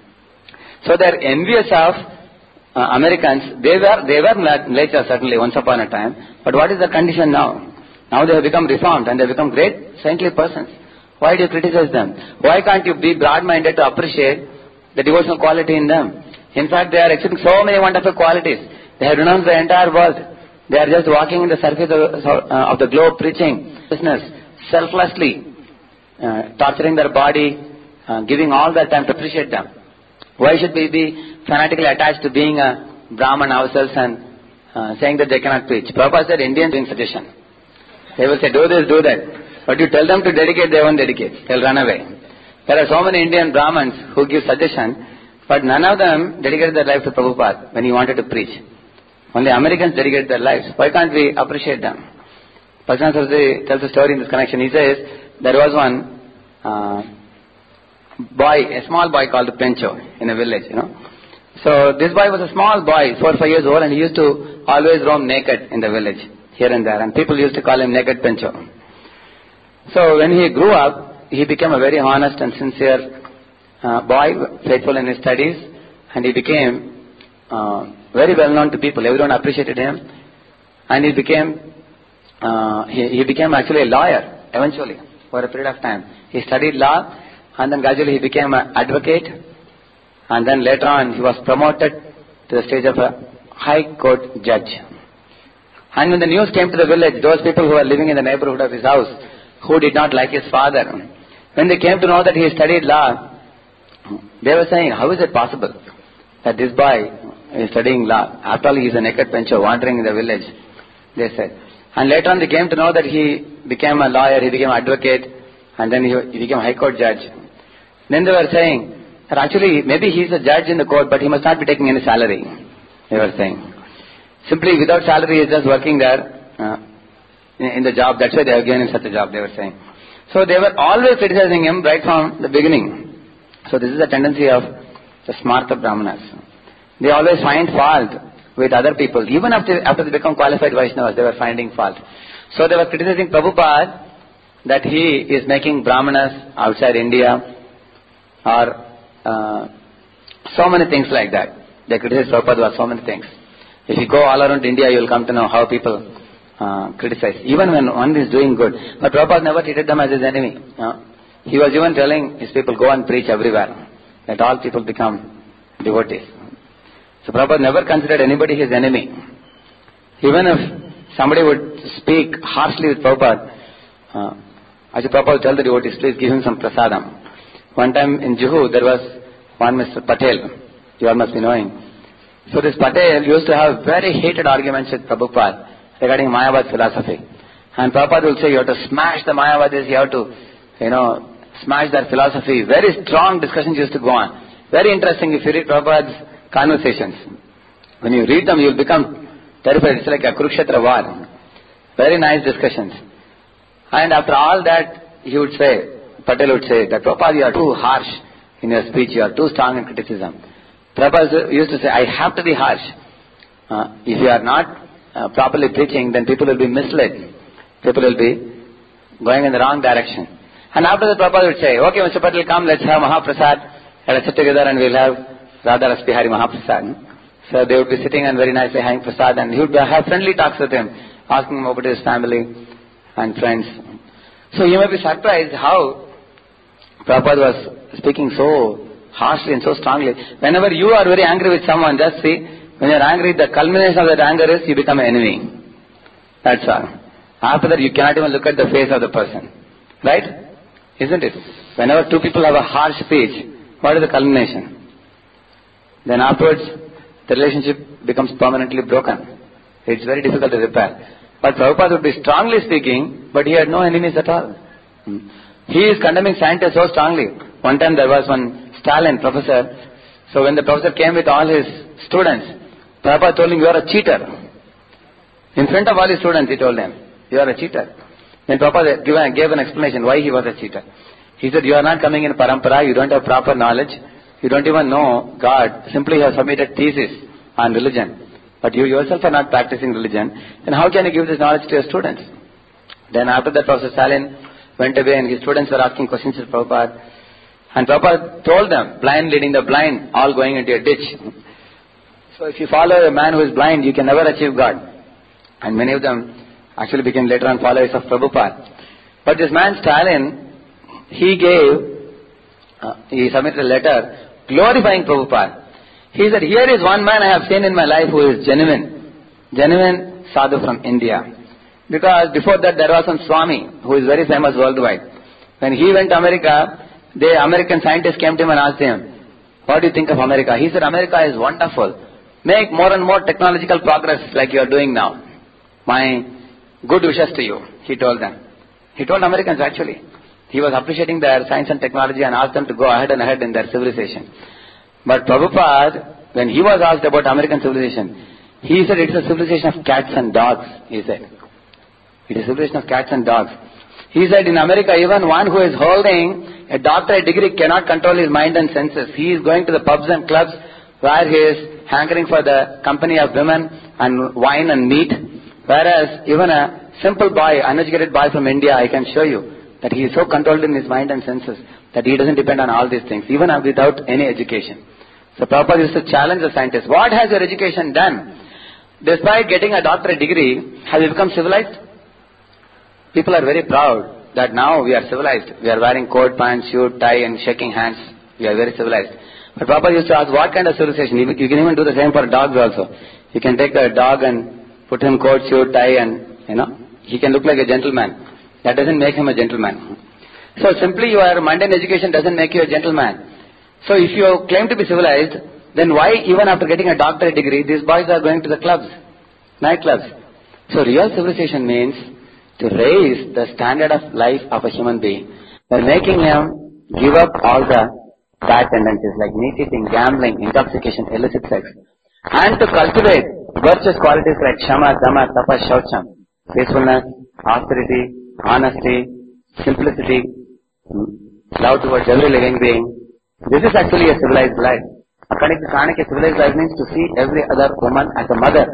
So they are envious of uh, Americans. They were, they were Mlechas certainly once upon a time. But what is the condition now? Now they have become reformed and they have become great saintly persons. Why do you criticize them? Why can't you be broad-minded to appreciate the devotional quality in them? In fact, they are exhibiting so many wonderful qualities. They have renounced the entire world. They are just walking in the surface of, uh, of the globe, preaching business, selflessly, uh, torturing their body, uh, giving all their time to appreciate them. Why should we be fanatically attached to being a Brahman ourselves and uh, saying that they cannot preach? Prabhupada said Indians doing suggestion. They will say, do this, do that. But you tell them to dedicate, they won't dedicate. They'll run away. There are so many Indian Brahmins who give suggestion, but none of them dedicated their life to Prabhupada when he wanted to preach. Only Americans dedicate their lives. Why can't we appreciate them? Bhaktivinoda Saraswati tells a story in this connection. He says, there was one uh, boy, a small boy called Pencho in a village, you know. So this boy was a small boy, four or five years old, and he used to always roam naked in the village, here and there. And people used to call him Naked Pencho. So when he grew up, he became a very honest and sincere uh, boy, faithful in his studies, and he became uh, very well known to people. Everyone appreciated him, and he became uh, he, he became actually a lawyer eventually for a period of time. He studied law, and then gradually he became an advocate, and then later on he was promoted to the stage of a high court judge. And when the news came to the village, those people who were living in the neighborhood of his house, who did not like his father, when they came to know that he studied law, They were saying, how is it possible that this boy is studying law? After all, he is a naked pencher wandering in the village, they said. And later on they came to know that he became a lawyer, he became an advocate, and then he, he became a high court judge. Then they were saying that actually maybe he is a judge in the court, but he must not be taking any salary, they were saying. Simply without salary, he is just working there uh, in, in the job. That's why they have given him such a job, they were saying. So they were always criticizing him right from the beginning. So this is the tendency of the smarta brahmanas. They always find fault with other people. Even after, after they become qualified Vaishnavas, they were finding fault. So they were criticizing Prabhupada that he is making brahmanas outside India, or uh, so many things like that. They criticize Prabhupada for so many things. If you go all around India, you will come to know how people uh, criticize, even when one is doing good. But Prabhupada never treated them as his enemy. Uh, he was even telling his people, go and preach everywhere, that all people become devotees. So Prabhupada never considered anybody his enemy. Even if somebody would speak harshly with Prabhupada, uh, actually Prabhupada would tell the devotees, please give him some prasadam. One time in Juhu, there was one Mister Patel, you all must be knowing. So this Patel used to have very heated arguments with Prabhupada regarding Mayavad philosophy. And Prabhupada will say, you have to smash the Mayavadis, you have to, you know, smash their philosophy. Very strong discussions used to go on. Very interesting if you read Prabhupada's conversations. When you read them, you will become terrified. It's like a Kurukshetra war. Very nice discussions. And after all that, he would say, Patel would say, that Prabhupada, you are too harsh in your speech, you are too strong in criticism. Prabhupada used to say, I have to be harsh. Uh, if you are not uh, properly preaching, then people will be misled. People will be going in the wrong direction. And after that, Prabhupada would say, okay, Mister Patel, come, let's have Mahaprasad. Let us sit together and we'll have Radha Rasbihari Mahaprasad. So they would be sitting and very nicely having prasad, and he would have friendly talks with him, asking him about his family and friends. So you may be surprised how Prabhupada was speaking so harshly and so strongly. Whenever you are very angry with someone, just see, when you are angry, the culmination of that anger is you become an enemy. That's all. After that, you cannot even look at the face of the person. Right? Isn't it? Whenever two people have a harsh speech, what is the culmination? Then afterwards, the relationship becomes permanently broken. It's very difficult to repair. But Prabhupada would be strongly speaking, but he had no enemies at all. He is condemning scientists so strongly. One time there was one Stalin professor. So when the professor came with all his students, Prabhupada told him, you are a cheater. In front of all his students, he told them, you are a cheater. Then Prabhupada gave, gave an explanation why he was a cheater. He said, you are not coming in parampara, you don't have proper knowledge, you don't even know God, simply have submitted thesis on religion. But you yourself are not practicing religion, then how can you give this knowledge to your students? Then after that, Professor Stalin went away and his students were asking questions to Prabhupada. And Prabhupada told them, blind leading the blind, all going into a ditch. So if you follow a man who is blind, you can never achieve God. And many of them actually became later on followers of Prabhupada. But this man Stalin, he gave, uh, he submitted a letter glorifying Prabhupada. He said, here is one man I have seen in my life who is genuine, genuine sadhu from India. Because before that there was one Swami who is very famous worldwide. When he went to America, the American scientists came to him and asked him, what do you think of America? He said, America is wonderful. Make more and more technological progress like you are doing now. My good wishes to you, he told them. He told Americans actually. He was appreciating their science and technology and asked them to go ahead and ahead in their civilization. But Prabhupada, when he was asked about American civilization, he said it's a civilization of cats and dogs, he said. It is a civilization of cats and dogs. He said in America, even one who is holding a doctorate degree cannot control his mind and senses. He is going to the pubs and clubs where he is hankering for the company of women and wine and meat. Whereas even a simple boy, uneducated boy from India, I can show you that he is so controlled in his mind and senses that he doesn't depend on all these things, even without any education. So Prabhupada used to challenge the scientists. What has your education done? Despite getting a doctorate degree, have you become civilized? People are very proud that now we are civilized. We are wearing coat, pants, suit, tie and shaking hands. We are very civilized. But Prabhupada used to ask, what kind of civilization? You can even do the same for dogs also. You can take a dog and put him coat, suit, tie and, you know, he can look like a gentleman. That doesn't make him a gentleman. So simply your mundane education doesn't make you a gentleman. So if you claim to be civilized, then why even after getting a doctorate degree, these boys are going to the clubs, nightclubs? So real civilization means to raise the standard of life of a human being by making him give up all the bad tendencies like meat eating, gambling, intoxication, illicit sex, and to cultivate virtuous qualities like shama, dama, tapa, shaucham, peacefulness, austerity, honesty, simplicity, love towards every living being. This is actually a civilized life. According to Chanakya, civilized life means to see every other woman as a mother.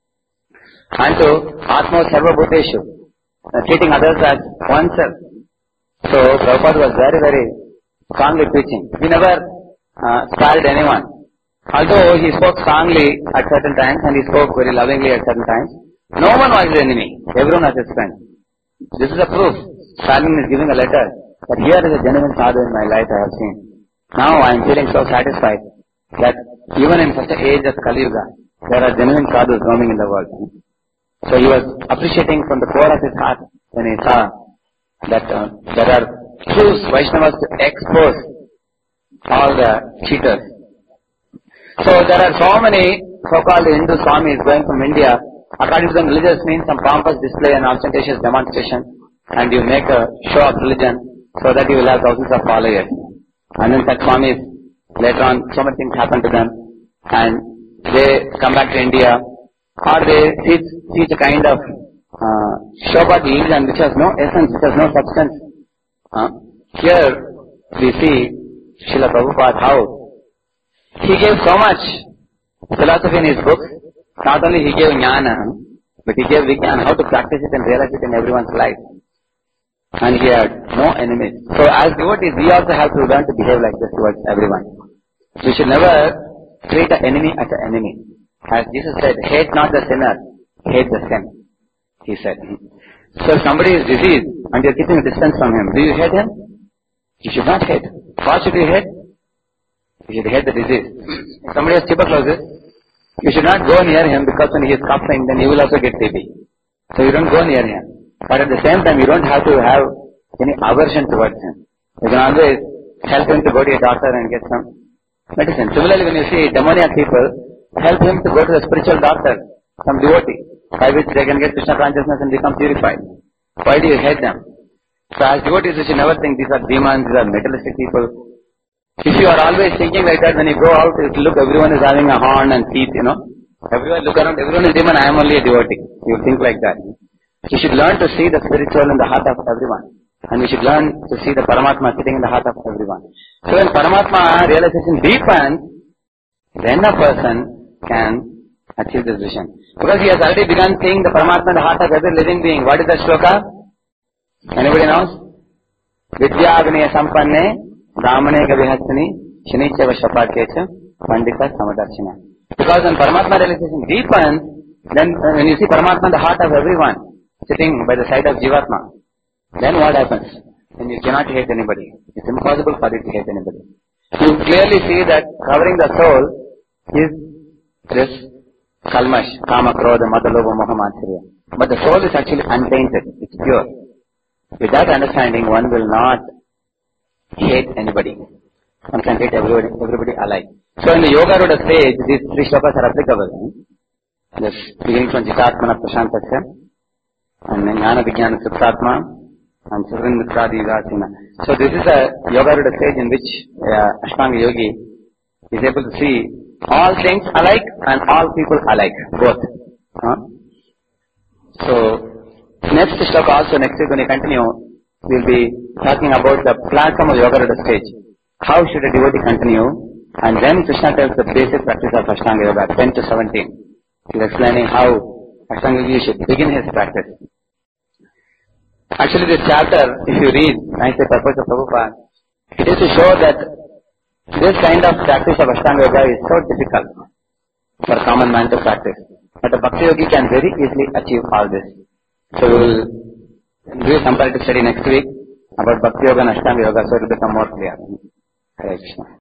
And to Atma Sarva Bhuteshu, uh, treating others as oneself. So Prabhupada was very, very strongly preaching. He never uh, spared anyone. Although he spoke strongly at certain times and he spoke very lovingly at certain times, no one was his enemy. Everyone was his friend. This is a proof. Stalin is giving a letter that here is a genuine sadhu in my life I have seen. Now I am feeling so satisfied that even in such an age of Kali Yuga, there are genuine sadhus roaming in the world. So he was appreciating from the core of his heart when he saw that uh, there are true Vaishnavas to expose all the cheaters. So there are so many so-called Hindu Swamis going from India. According to them, religious means some pompous display and ostentatious demonstration, and you make a show of religion so that you will have thousands of followers. And then such Swamis, later on, so many things happen to them, and they come back to India, or they teach, teach a kind of uh, Shobha religion which has no essence, which has no substance. Uh, here we see Srila Prabhupada how he gave so much philosophy in his books. Not only he gave jnana, but he gave vijnana, how to practice it and realize it in everyone's life. And he had no enemies. So as devotees, we also have to learn to behave like this towards everyone. We should never treat the enemy as an enemy. As Jesus said, hate not the sinner, hate the sin, he said. So if somebody is diseased and you are keeping a distance from him, do you hate him? You should not hate. What should you hate? You should hate the disease. If somebody has tuberculosis, you should not go near him because when he is coughing, then you will also get T B. So you don't go near him. But at the same time, you don't have to have any aversion towards him. You can always help him to go to a doctor and get some medicine. Similarly, when you see demoniac people, help him to go to a spiritual doctor, some devotee, by which they can get Krishna consciousness and become purified. Why do you hate them? So as devotees, you should never think these are demons, these are materialistic people. If you are always thinking like that, when you go out, you look, everyone is having a horn and teeth, you know. Everyone look around, everyone is demon, I am only a devotee. You think like that. You should learn to see the spiritual in the heart of everyone. And we should learn to see the Paramatma sitting in the heart of everyone. So when Paramatma realization deepens, then a person can achieve this vision. Because he has already begun seeing the Paramatma in the heart of every living being. What is that shloka? Anybody knows? Vidya Agniya Sampanne Brahmane Gavihasini Shinicheva Shapakecha Pandita Samadarshina. Because when Paramatma realization deepens, then when you see Paramatma in the heart of everyone, sitting by the side of Jivatma, then what happens? Then you cannot hate anybody. It's impossible for you to hate anybody. You clearly see that covering the soul is this kalmash, kama, krodha, mada, lobha, moha, matsarya. But the soul is actually untainted. It's pure. With that understanding, one will not hate anybody. One can hate everybody, everybody alike. So in the Yoga Ruda stage, these three shlokas are applicable. This beginning from Jitatmana Prashantasya, and then Jnana Vijnana Supratma, and Survin Mitradi Vasina. So this is a Yoga Ruda stage in which uh, Ashtanga Yogi is able to see all things alike and all people alike, both. Huh? So next shloka also, next week when we continue, we will be talking about the platform of Yoga Ruda stage. How should a devotee continue? And then Krishna tells the basic practice of Ashtanga Yoga, ten to seventeen. He is explaining how Ashtanga Yogi should begin his practice. Actually, this chapter, if you read, I say purpose of Prabhupada, it is to show that this kind of practice of Ashtanga Yoga is so difficult for a common man to practice. But a Bhakti Yogi can very easily achieve all this. So we will do a comparative study next week about Bhakti Yoga and Ashtanga Yoga, so it will become more clear. Hare Krishna.